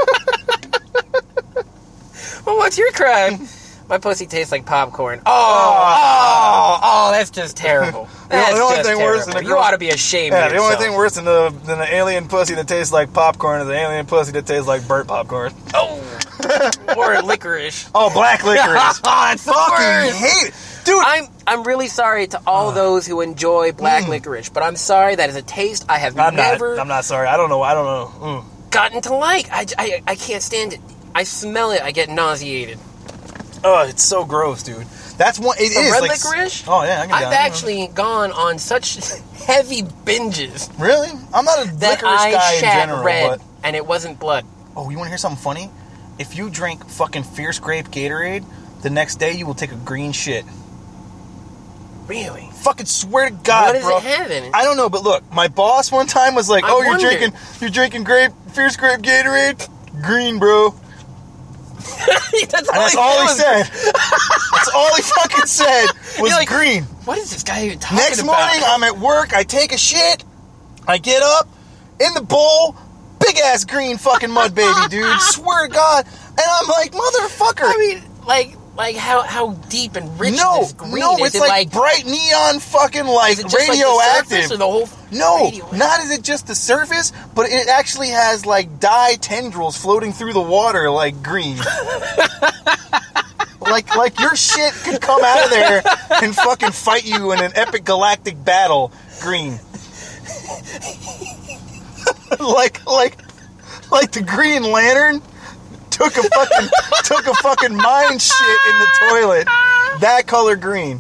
Well, what's your crime? My pussy tastes like popcorn. Oh, oh, oh, that's just terrible. That's the only just thing terrible. worse than a You girl- ought to be ashamed Yeah, of the yourself. only thing worse than the than an alien pussy that tastes like popcorn is an alien pussy that tastes like burnt popcorn. Oh, or licorice. Oh, black licorice. Oh, it's the Fucking worst. hate it. Dude, I'm I'm really sorry to all those who enjoy black licorice, but I'm sorry that is a taste I have I'm never not, I'm not sorry. I don't know. I don't know. Mm. gotten to like. I, I, I can't stand it. I smell it, I get nauseated. Oh, it's so gross, dude. That's one. It The is red like, licorice? Oh yeah, I can I've down it. actually gone on such heavy binges Really? I'm not a that licorice I guy in shat general. red, But and it wasn't blood. oh, you want to hear something funny? If you drink fucking Fierce Grape Gatorade, the next day you will take a green shit. Really? Fucking swear to God, What does bro. it have in it? I don't know, but look, my boss one time was like, I "Oh, you're wondered. drinking, you're drinking grape, Fierce Grape Gatorade, green, bro." that's all, And that's he all he said. said. That's all he fucking said was You're like, green. What is this guy even talking Next about? morning, I'm at work. I take a shit. I get up in the bowl, big ass green fucking mud baby, dude. Swear to God, and I'm like, motherfucker. I mean, like, like how how deep and rich no, this green no, is. it's it like, like bright neon, fucking like is it just like the radioactive. surface or the whole No, radioactive? not is it just the surface, but it actually has like dye tendrils floating through the water like green. like like your shit could come out of there and fucking fight you in an epic galactic battle green. like like like the Green Lantern took a fucking took a fucking mind shit in the toilet. That color green.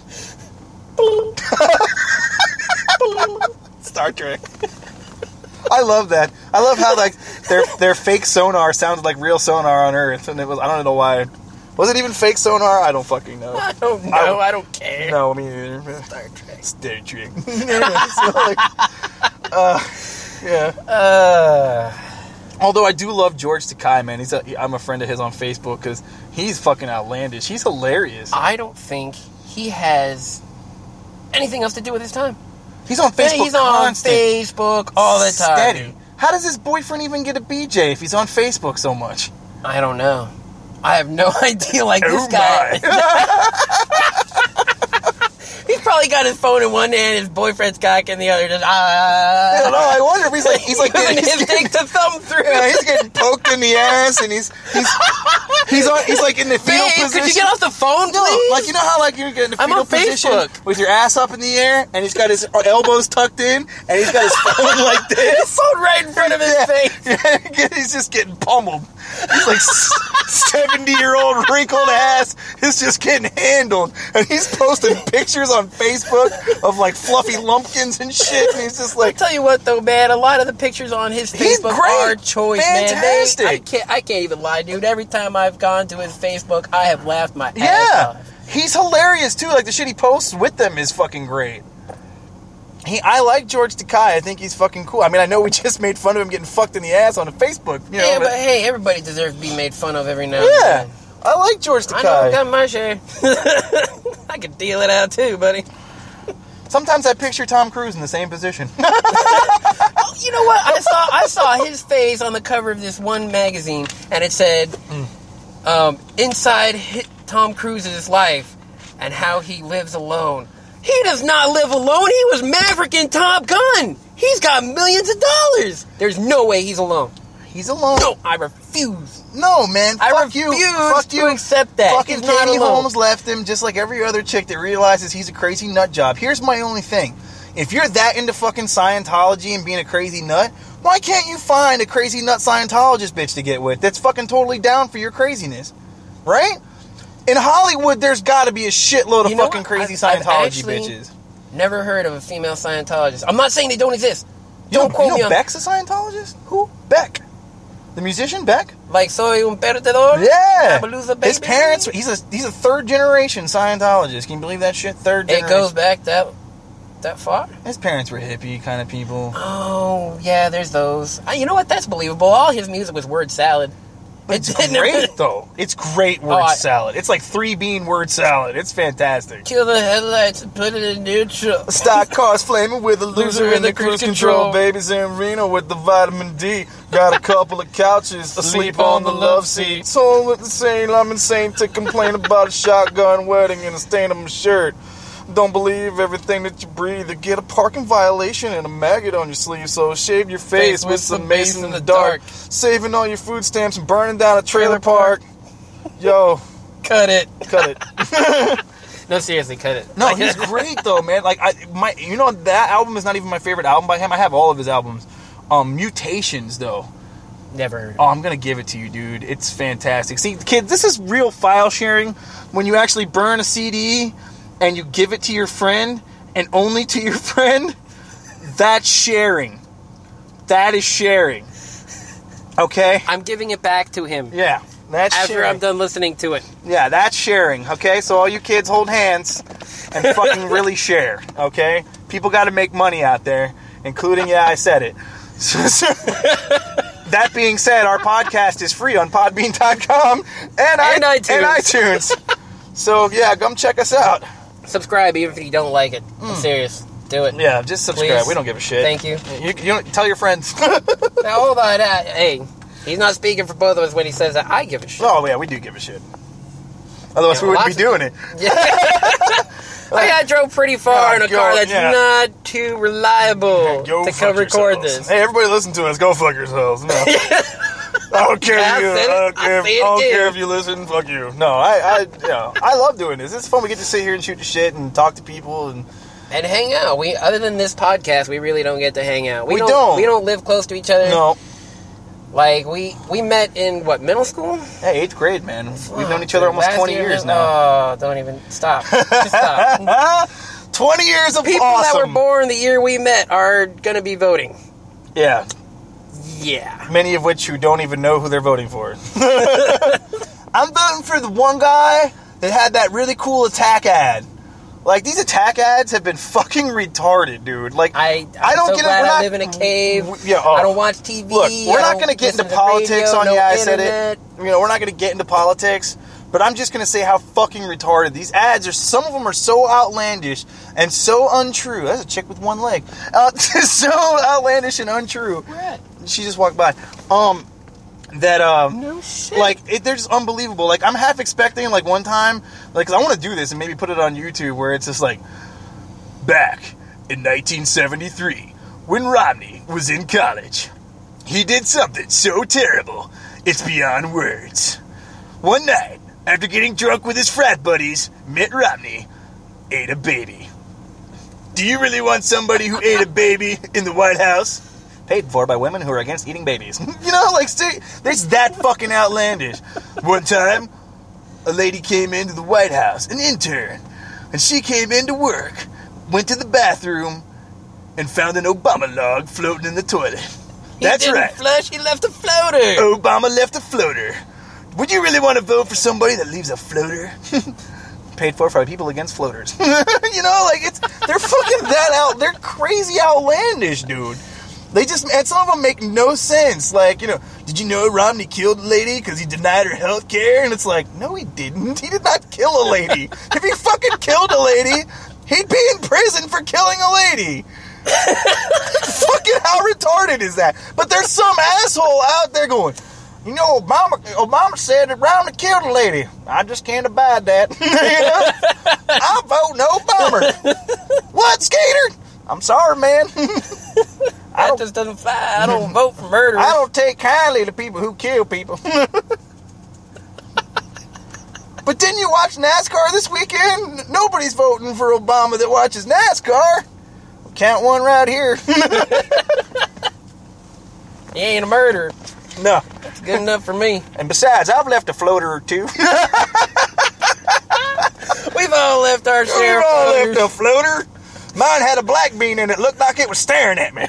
Star Trek. I love that. I love how like their their fake sonar sounded like real sonar on Earth, and it was I don't know why. Was it even fake sonar? I don't fucking know. I don't know. I- I, don't care. No, me either. Star Trek. Star Trek. So, like, uh, yeah. Uh, Although I do love George Takei, man. He's a, I'm a friend of his on Facebook because he's fucking outlandish. He's hilarious. I don't think he has anything else to do with his time. He's on Facebook He's on constant. Facebook all the time. Steady. How does his boyfriend even get a B J if he's on Facebook so much? I don't know. I have no idea. Like this Oh guy. my. He's probably got his phone in one hand, his boyfriend's cock in the other. Just I don't know. ah. I wonder if he's like he's like Using he's his getting, dick to thumb through. yeah, he's getting poked in the ass, and he's he's he's on he's like in the fetal Babe, position. could you get off the phone, No, please? like you know how like you get in the I'm fetal on position Facebook. with your ass up in the air, and he's got his elbows tucked in, and he's got his phone like this. His phone right in front of his Yeah. face. Yeah, he's just getting pummeled. He's like seventy-year-old wrinkled ass is just getting handled. And he's posting pictures on Facebook of like fluffy lumpkins and shit. And he's just like... I'll tell you what, though, man. A lot of the pictures on his He's Facebook great. are choice, Fantastic. man. They, I, can't, I can't even lie, dude. Every time I've gone to his Facebook, I have laughed my Yeah. ass off. He's hilarious, too. Like, the shit he posts with them is fucking great. He, I like George Takei. I think he's fucking cool. I mean, I know we just made fun of him getting fucked in the ass on Facebook. You know, Yeah, but hey, everybody deserves to be made fun of every now and yeah, then. I like George I know, I Takei. got my share. I could deal it out too, buddy. Sometimes I picture Tom Cruise in the same position. Oh, you know what? I saw I saw his face on the cover of this one magazine, and it said, um, "Inside hit Tom Cruise's life and how he lives alone." He does not live alone. He was Maverick in Top Gun. He's got millions of dollars. There's no way he's alone. He's alone. No, I refuse. No, man. I Fuck refuse you. Fuck to you. accept that. Fucking He's not Katie alone. Holmes left him just like every other chick that realizes he's a crazy nut job. Here's my only thing. If you're that into fucking Scientology and being a crazy nut, why can't you find a crazy nut Scientologist bitch to get with that's fucking totally down for your craziness? Right? In Hollywood, there's got to be a shitload of You know fucking what? crazy I've- I've Scientology actually bitches. Never heard of a female Scientologist. I'm not saying they don't exist. You Don't know, quote you me know on Beck's a Scientologist? Who? Beck. The musician, Beck? like soy un perdedor. Yeah. Babaluza baby. His parents, he's a he's a third generation Scientologist. Can you believe that shit? Third It generation. goes back that that far. His parents were hippie kind of people. Oh yeah, there's those. Uh, you know what? That's believable. All his music was word salad. It's It- great though. It's great word Oh, I- salad. It's like three bean word salad. It's fantastic. Kill the headlights and put it in neutral. Stock cars flaming with a loser in the cruise control. Babies in Reno with the vitamin D. Got a couple of couches asleep on the love seat. So with the same, I'm insane to complain about a shotgun wedding and a stain on my shirt. Don't believe everything that you breathe. Or get a parking violation and a maggot on your sleeve. So shave your face, with some mace in the dark. Saving all your food stamps and burning down a trailer park. Yo, Cut it. cut it. No, seriously, cut it. No, he's great though, man. Like I, my, you know, that album is not even my favorite album by him. I have all of his albums. Um, Mutations though. Never heard of Oh, I'm gonna give it to you, dude. It's fantastic. See, kids, this is real file sharing. When you actually burn a C D and you give it to your friend, and only to your friend, that's sharing. That is sharing. Okay? I'm giving it back to him Yeah, that's after sharing. I'm done listening to it. Yeah, that's sharing. Okay, so all you kids hold hands and fucking really share. Okay, people got to make money out there, including yeah, I said it. So, so, that being said, our podcast is free on podbean dot com and, And I, iTunes. and iTunes. So yeah, come check us out. Subscribe even if you don't like it. I'm serious. Do it. Yeah, just subscribe. Please. We don't give a shit. Thank you. You, you don't, tell your friends. Now hold on. Uh, hey, he's not speaking for both of us when he says that. I give a shit. Oh yeah, we do give a shit. Otherwise, Yeah, we wouldn't lots be of- doing it. Yeah. Like I drove pretty far Oh, in a go- car that's yeah. not too reliable Go to fuck come record yourselves. this. Hey, everybody listen to us. Go fuck yourselves. No. I don't care Yeah, if you. I said I it. don't, care I if, say it I don't again. care if you listen. Fuck you. No, I, I, you know, I love doing this. It's fun. We get to sit here and shoot the shit and talk to people and. And hang out. We other than this podcast, we really don't get to hang out. We, We don't, don't. We don't live close to each other. No. Like we we met in what, middle school? Hey, eighth grade, man. We've known each Oh, other almost last twenty year, years no, now. Oh, don't even stop. Just stop. twenty years of People awesome. that were born the year we met are gonna be voting. Yeah. Yeah. Many of which who don't even know who they're voting for. I'm voting for the one guy that had that really cool attack ad. Like, these attack ads have been fucking retarded, dude. Like, I I'm I don't so get it. glad We're I not- live in a cave. Yeah, oh. I don't watch T V. Look, we're I not don't going to get listen into to politics radio, on no Yeah, I Said internet. It. You know, we're not going to get into politics. But I'm just going to say how fucking retarded these ads are. Some of them are so outlandish and so untrue. That's a chick with one leg. Uh, so outlandish and untrue. Right. She just walked by. Um, that um, No shit. like it, they're just unbelievable. Like I'm half expecting like one time, like 'cause I want to do this and maybe put it on YouTube where it's just like back in nineteen seventy-three when Romney was in college, he did something so terrible it's beyond words. One night, after getting drunk with his frat buddies, Mitt Romney ate a baby. Do you really want somebody who ate a baby in the White House? paid for by women who are against eating babies. You know, like, see, it's that fucking outlandish. One time, a lady came into the White House, an intern, and she came into work, went to the bathroom, and found an Obama log floating in the toilet. He That's didn't right. flush, he left a floater. Obama left a floater. Would you really want to vote for somebody that leaves a floater? Paid for by people against floaters. You know, like, it's, they're fucking that out, they're crazy outlandish, dude. They just, and some of them make no sense. Like, you know, did you know Romney killed a lady because he denied her health care? And it's like, no, he didn't. He did not kill a lady. If he fucking killed a lady, he'd be in prison for killing a lady. Fucking how retarded is that? But there's some asshole out there going, you know, Obama, Obama said that Romney killed a lady. I just can't abide that. You know? I'm voting Obama. What, Skater? I'm sorry, man. That just doesn't fly. I don't vote for murder. I don't take kindly to people who kill people. But didn't you watch NASCAR this weekend? Nobody's voting for Obama that watches NASCAR. Count one right here. He ain't a murderer. No. That's good enough for me. And besides, I've left a floater or two. We've all left our share We've of all floaters. left a floater. Mine had a black bean in it. Looked like it was staring at me.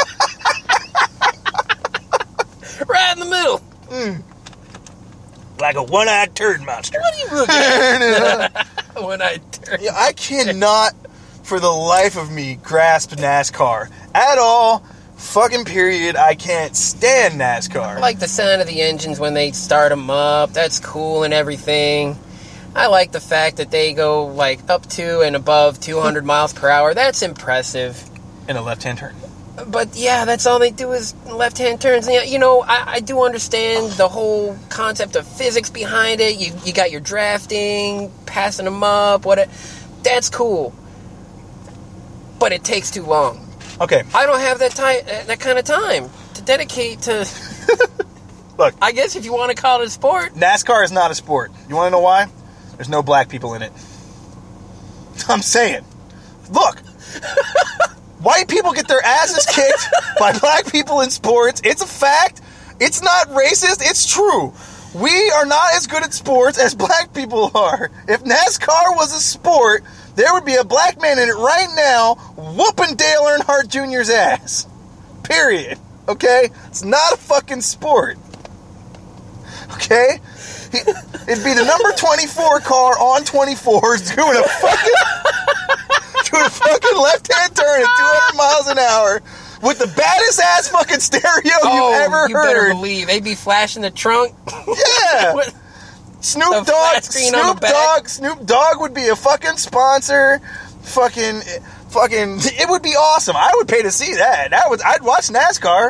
Right in the middle. Mm. Like a one-eyed turd monster. What are you looking at? When I turn. Yeah, I cannot, for the life of me, grasp NASCAR at all. Fucking period. I can't stand NASCAR. I like the sound of the engines when they start them up. That's cool and everything. I like the fact that they go like up to and above two hundred miles per hour. That's impressive. In a left-hand turn. But yeah, that's all they do is left-hand turns. And, you know, I, I do understand the whole concept of physics behind it. You you got your drafting, passing them up, what? That's cool. But it takes too long. Okay. I don't have that time, that kind of time to dedicate to. Look, I guess if you want to call it a sport. NASCAR is not a sport. You want to know why? There's no black people in it. I'm saying. Look. White people get their asses kicked by black people in sports. It's a fact. It's not racist. It's true. We are not as good at sports as black people are. If NASCAR was a sport, there would be a black man in it right now whooping Dale Earnhardt Junior's ass. Period. Okay? It's not a fucking sport. Okay? He, it'd be the number twenty-four car on twenty-fours doing a fucking doing a fucking left-hand turn at two hundred miles an hour with the baddest ass fucking stereo Oh, you've ever you heard. better believe they be flashing the trunk. Yeah. With Snoop the Dogg, flat screen on Snoop the back. Dogg, Snoop Dogg would be a fucking sponsor. Fucking, fucking, it would be awesome. I would pay to see that. That would, I'd watch NASCAR.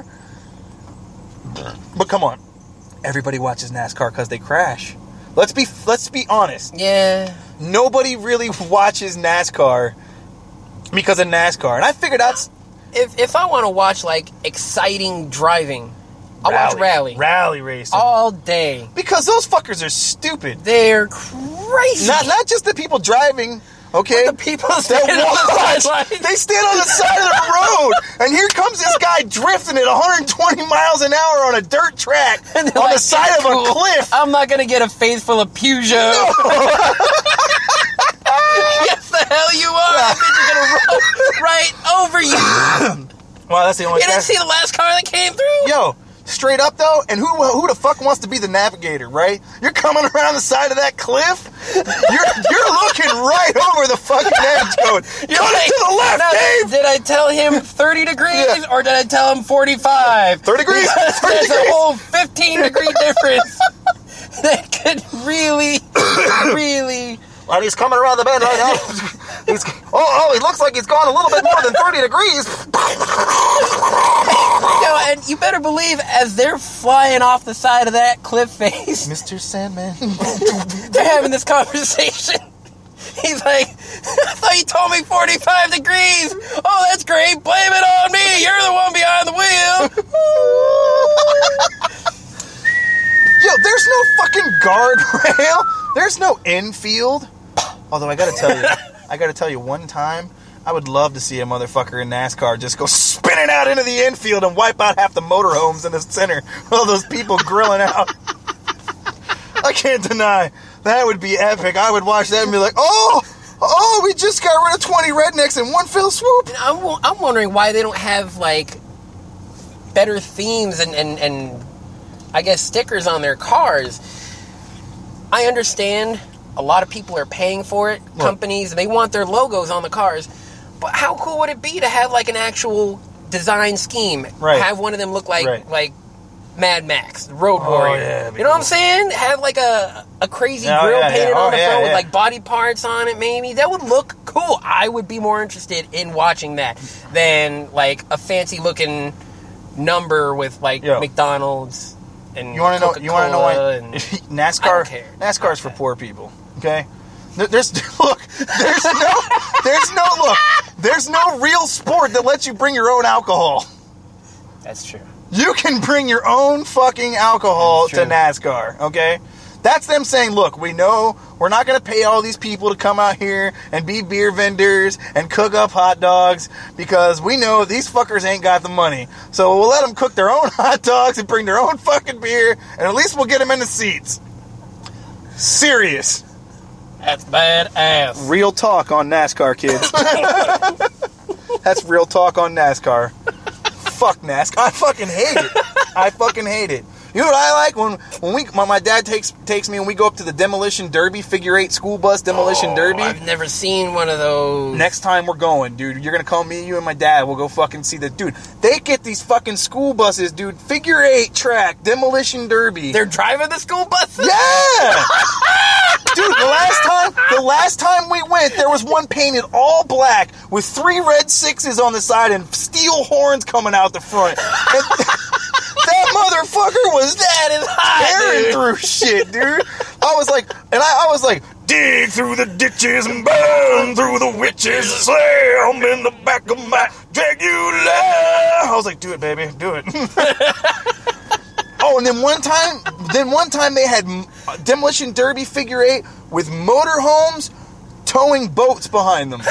But come on, everybody watches NASCAR because they crash. Let's be, let's be honest. Yeah. Nobody really watches NASCAR because of NASCAR, and I figured out. If if I want to watch like exciting driving, I'll watch rally rally racing all day. because those fuckers are stupid. They're crazy. Not not just the people driving. Okay, the people that standing on the watch, sideline. they stand on the side of the road, and here comes this guy drifting at one hundred twenty miles an hour on a dirt track on And they're the like, side "That's of cool. a cliff. I'm not gonna get a face full of Peugeot. Yes, the hell you are. I think you're gonna roll right over you. Well, that's the only. You didn't see the last car that came through? Yo, straight up though, and who who the fuck wants to be the navigator, right? You're coming around the side of that cliff. You're you're looking right over the fucking edge, going, You're cut like, it to the left, now, Dave. Did I tell him thirty degrees Yeah. or did I tell him forty-five? thirty degrees. Because thirty there's degrees. a whole fifteen degree difference that could really, really. Well, he's coming around the bend right now. He's oh oh, he looks like he's gone a little bit more than thirty degrees. You know, and you better believe as they're flying off the side of that cliff face, Mister Sandman. they're having this conversation. He's like, I thought you told me forty-five degrees. Oh, that's great. Blame it on me. You're the one behind the wheel. Yo, there's no fucking guardrail. There's no infield. Although I gotta tell you, I gotta tell you, one time I would love to see a motherfucker in NASCAR just go spinning out into the infield and wipe out half the motorhomes in the center. All those people grilling out. I can't deny. That would be epic. I would watch that and be like, oh, oh, we just got rid of twenty rednecks in one fell swoop. And I'm, I'm wondering why they don't have, like, better themes and, and, and, I guess, stickers on their cars. I understand a lot of people are paying for it, Look. companies, and they want their logos on the cars. But how cool would it be to have, like, an actual design scheme? Right. Have one of them look like, Right. like Mad Max, the Road Oh, Warrior. yeah, that'd be you know what I'm cool. saying? Have, like, a, a crazy Oh, grill yeah, painted yeah. on Oh, the yeah, front with, yeah. like, body parts on it, maybe. That would look cool. I would be more interested in watching that than, like, a fancy-looking number with, like, Yo. McDonald's and You want to know? You want to know why and NASCAR? I don't care. NASCAR's for poor people. Okay. There- There's look. There's no. There's no look. There's no real sport that lets you bring your own alcohol. That's true. You can bring your own fucking alcohol to That's NASCAR. Okay. That's them saying, look, we know we're not going to pay all these people to come out here and be beer vendors and cook up hot dogs because we know these fuckers ain't got the money. So we'll let them cook their own hot dogs and bring their own fucking beer, and at least we'll get them in the seats. Serious. That's badass. Real talk on NASCAR, kids. That's real talk on NASCAR. Fuck NASCAR. I fucking hate it. I fucking hate it. You know what I like? When when we my, my dad takes takes me and we go up to the Demolition Derby, figure eight school bus Demolition Oh, Derby. I've never seen one of those. Next time we're going, dude, you're gonna call me, you and my dad. We'll go fucking see the dude. They get these fucking school buses, dude. Figure eight track Demolition Derby. They're driving the school buses? Yeah! Dude, the last time the last time we went, there was one painted all black with three red sixes on the side and steel horns coming out the front. And that motherfucker was That is hot, tearing dude. through shit, dude. I was like, and I, I was like, dig through the ditches and burn through the witches, slam in the back of my Dragula. I was like, do it, baby, do it. Oh, and then one time, then one time they had Demolition Derby figure eight with motorhomes towing boats behind them.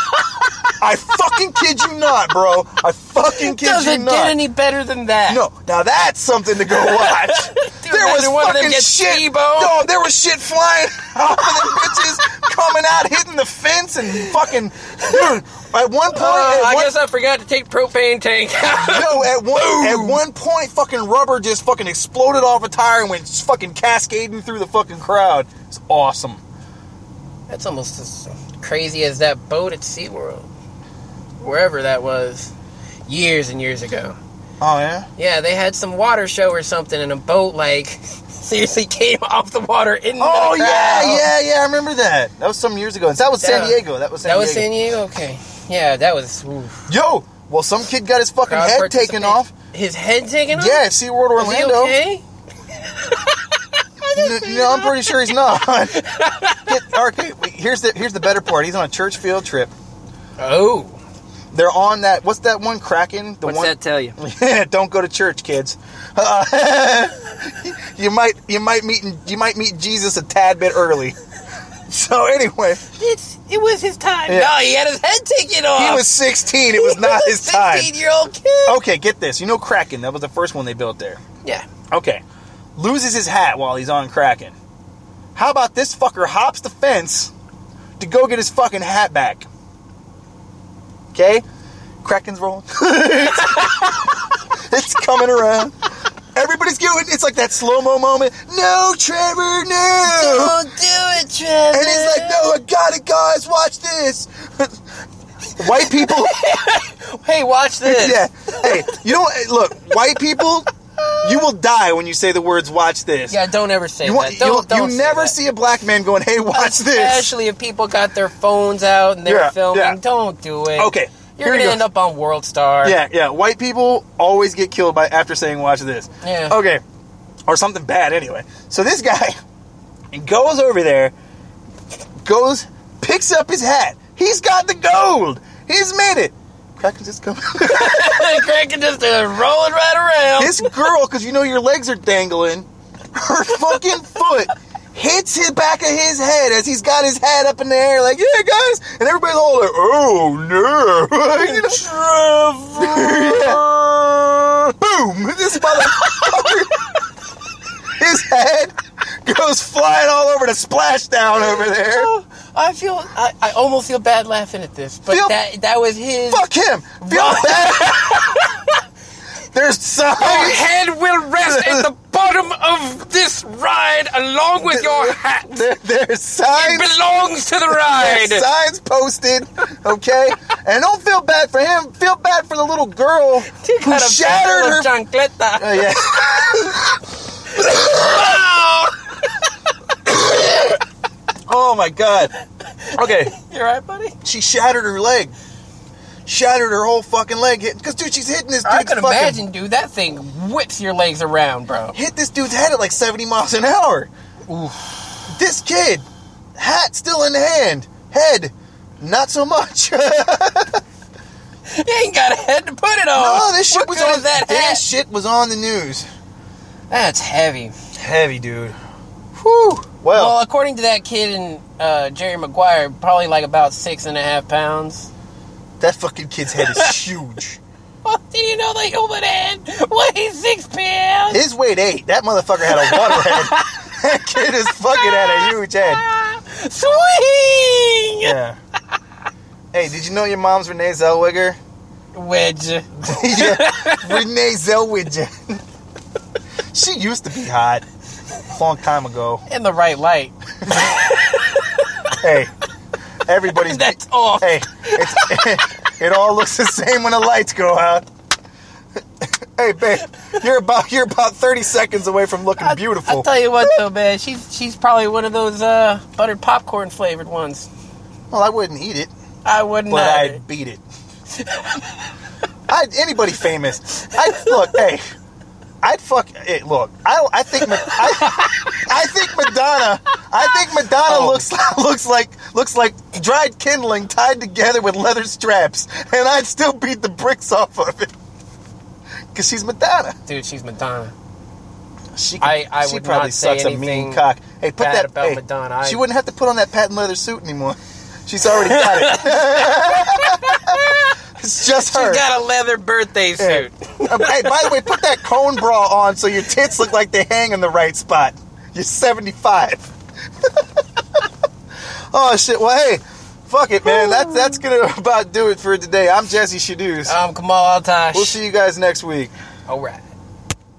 I fucking kid you not, bro. I fucking kid Doesn't you not. get any better than that. No, now that's something to go watch. Dude, there was imagine one of them fucking gets shit. T-boned. No, there was shit flying off of them bitches, coming out, hitting the fence, and fucking, dude. At one point, Uh, at I one, guess I forgot to take propane tank out. no, at one, at one point, fucking rubber just fucking exploded off a tire and went fucking cascading through the fucking crowd. It's awesome. That's almost as crazy as that boat at SeaWorld. Wherever that was. Years and years ago. Oh yeah. Yeah, they had some water show or something, and a boat, like, seriously came off the water in the Oh crowd. yeah, yeah, yeah. I remember that. That was some years ago. That was San That- Diego. That was San That Diego. was San Diego? Okay. Yeah, that was... Oof. Yo, well, some kid got his fucking Crowd head taken participation. off. His head taken off? Yeah, at SeaWorld Is he Orlando. okay? N- No, I'm pretty sure he's not. Get, okay, wait, here's the here's the better part. He's on a church field trip. Oh. They're on that. What's that one? Kraken. The What's one. that tell you? Don't go to church, kids. Uh, you might you might meet you might meet Jesus a tad bit early. So anyway, It's it was his time. Yeah. No, he had his head taken off. he was sixteen. It was not his time. sixteen-year-old kid. Okay, get this. You know Kraken. That was the first one they built there. Yeah. Okay. Loses his hat while he's on Kraken. How about this fucker hops the fence to go get his fucking hat back? Okay? Kraken's rolling. It's coming around. Everybody's going, it's like that slow-mo moment. No, Trevor, no! Don't do it, Trevor. And he's like, no, I got it, guys. Watch this. White people... Hey, watch this. Yeah. Hey, you know what? Look, white people... You will die when you say the words "watch this." Yeah, don't ever say You, that. want, Don't, you, don't you say never that. see a black man going, "Hey, watch this." Especially if people got their phones out and they're Yeah, filming. yeah. Don't do it. Okay, You're here going you to go. end up on World Star. Yeah, yeah. White people always get killed by after saying "watch this." Yeah. Okay, or something bad anyway. So this guy goes over there, goes, picks up his hat. He's got the gold. He's made it. Kraken's just coming. Kraken just uh, rolling right around. This girl, because you know your legs are dangling, her fucking foot hits the back of his head as he's got his head up in the air, like, yeah, guys. And everybody's all like, oh, no. You know? Trevor. Boom. This motherfucker, his head goes flying all over the splashdown over there. I feel, I, I almost feel bad laughing at this, but Feel- that that was his. Fuck him. Feel bad. There's signs. Your head will rest at the bottom of this ride along with your hat. There, there's signs. It belongs to the ride. There's signs posted, okay? And don't feel bad for him. Feel bad for the little girl who Got a shattered her. chancleta. Uh, yeah. Oh my god. Okay. You alright, buddy? She shattered her leg. Shattered her whole fucking leg. Because, dude, she's hitting this dude's I can fucking... imagine, dude. That thing whips your legs around, bro. Hit this dude's head at like seventy miles an hour. Oof. This kid, hat still in the hand. Head, not so much. You ain't got a head to put it on. No, this shit What was good on is that This hat? shit was on the news. That's heavy. Heavy, dude. Whew. Well, Well, according to that kid in uh, Jerry Maguire, probably like about six and a half pounds. that fucking kid's head is huge. Well, did you know the human head weighs six pounds? His weight eight. That motherfucker had a water head. That kid is fucking had a huge head. Swing! Yeah. Hey, did you know your mom's Renee Zellweger? Wedge. Yeah, Renee Zellweger. She used to be hot a long time ago. In the right light. Hey, everybody's... That's off. Hey, it's, it all looks the same when the lights go out. Hey, babe, you're about you're about thirty seconds away from looking I, beautiful. I'll tell you what, though, man. She's she's probably one of those uh, buttered popcorn flavored ones. Well, I wouldn't eat it, I wouldn't. but either. I'd beat it. I'd anybody famous. I look, hey, I'd fuck. Hey, look, I I think Ma- I, I think Madonna. I think Madonna Oh. looks looks like looks like dried kindling tied together with leather straps, and I'd still beat the bricks off of it. Because she's Madonna. Dude, she's Madonna. She, I- I she would probably not say sucks a mean anything cock. Hey, put bad that about hey, Madonna. I- She wouldn't have to put on that patent leather suit anymore. She's already got it. It's just her. She's got a leather birthday suit. Um, hey, by the way, put that cone bra on so your tits look like they hang in the right spot. You're seventy-five. Oh shit! Well, hey, fuck it, man. That's that's gonna about do it for today. I'm Jesse Shadoos. I'm Kamal Altash. We'll see you guys next week. All right.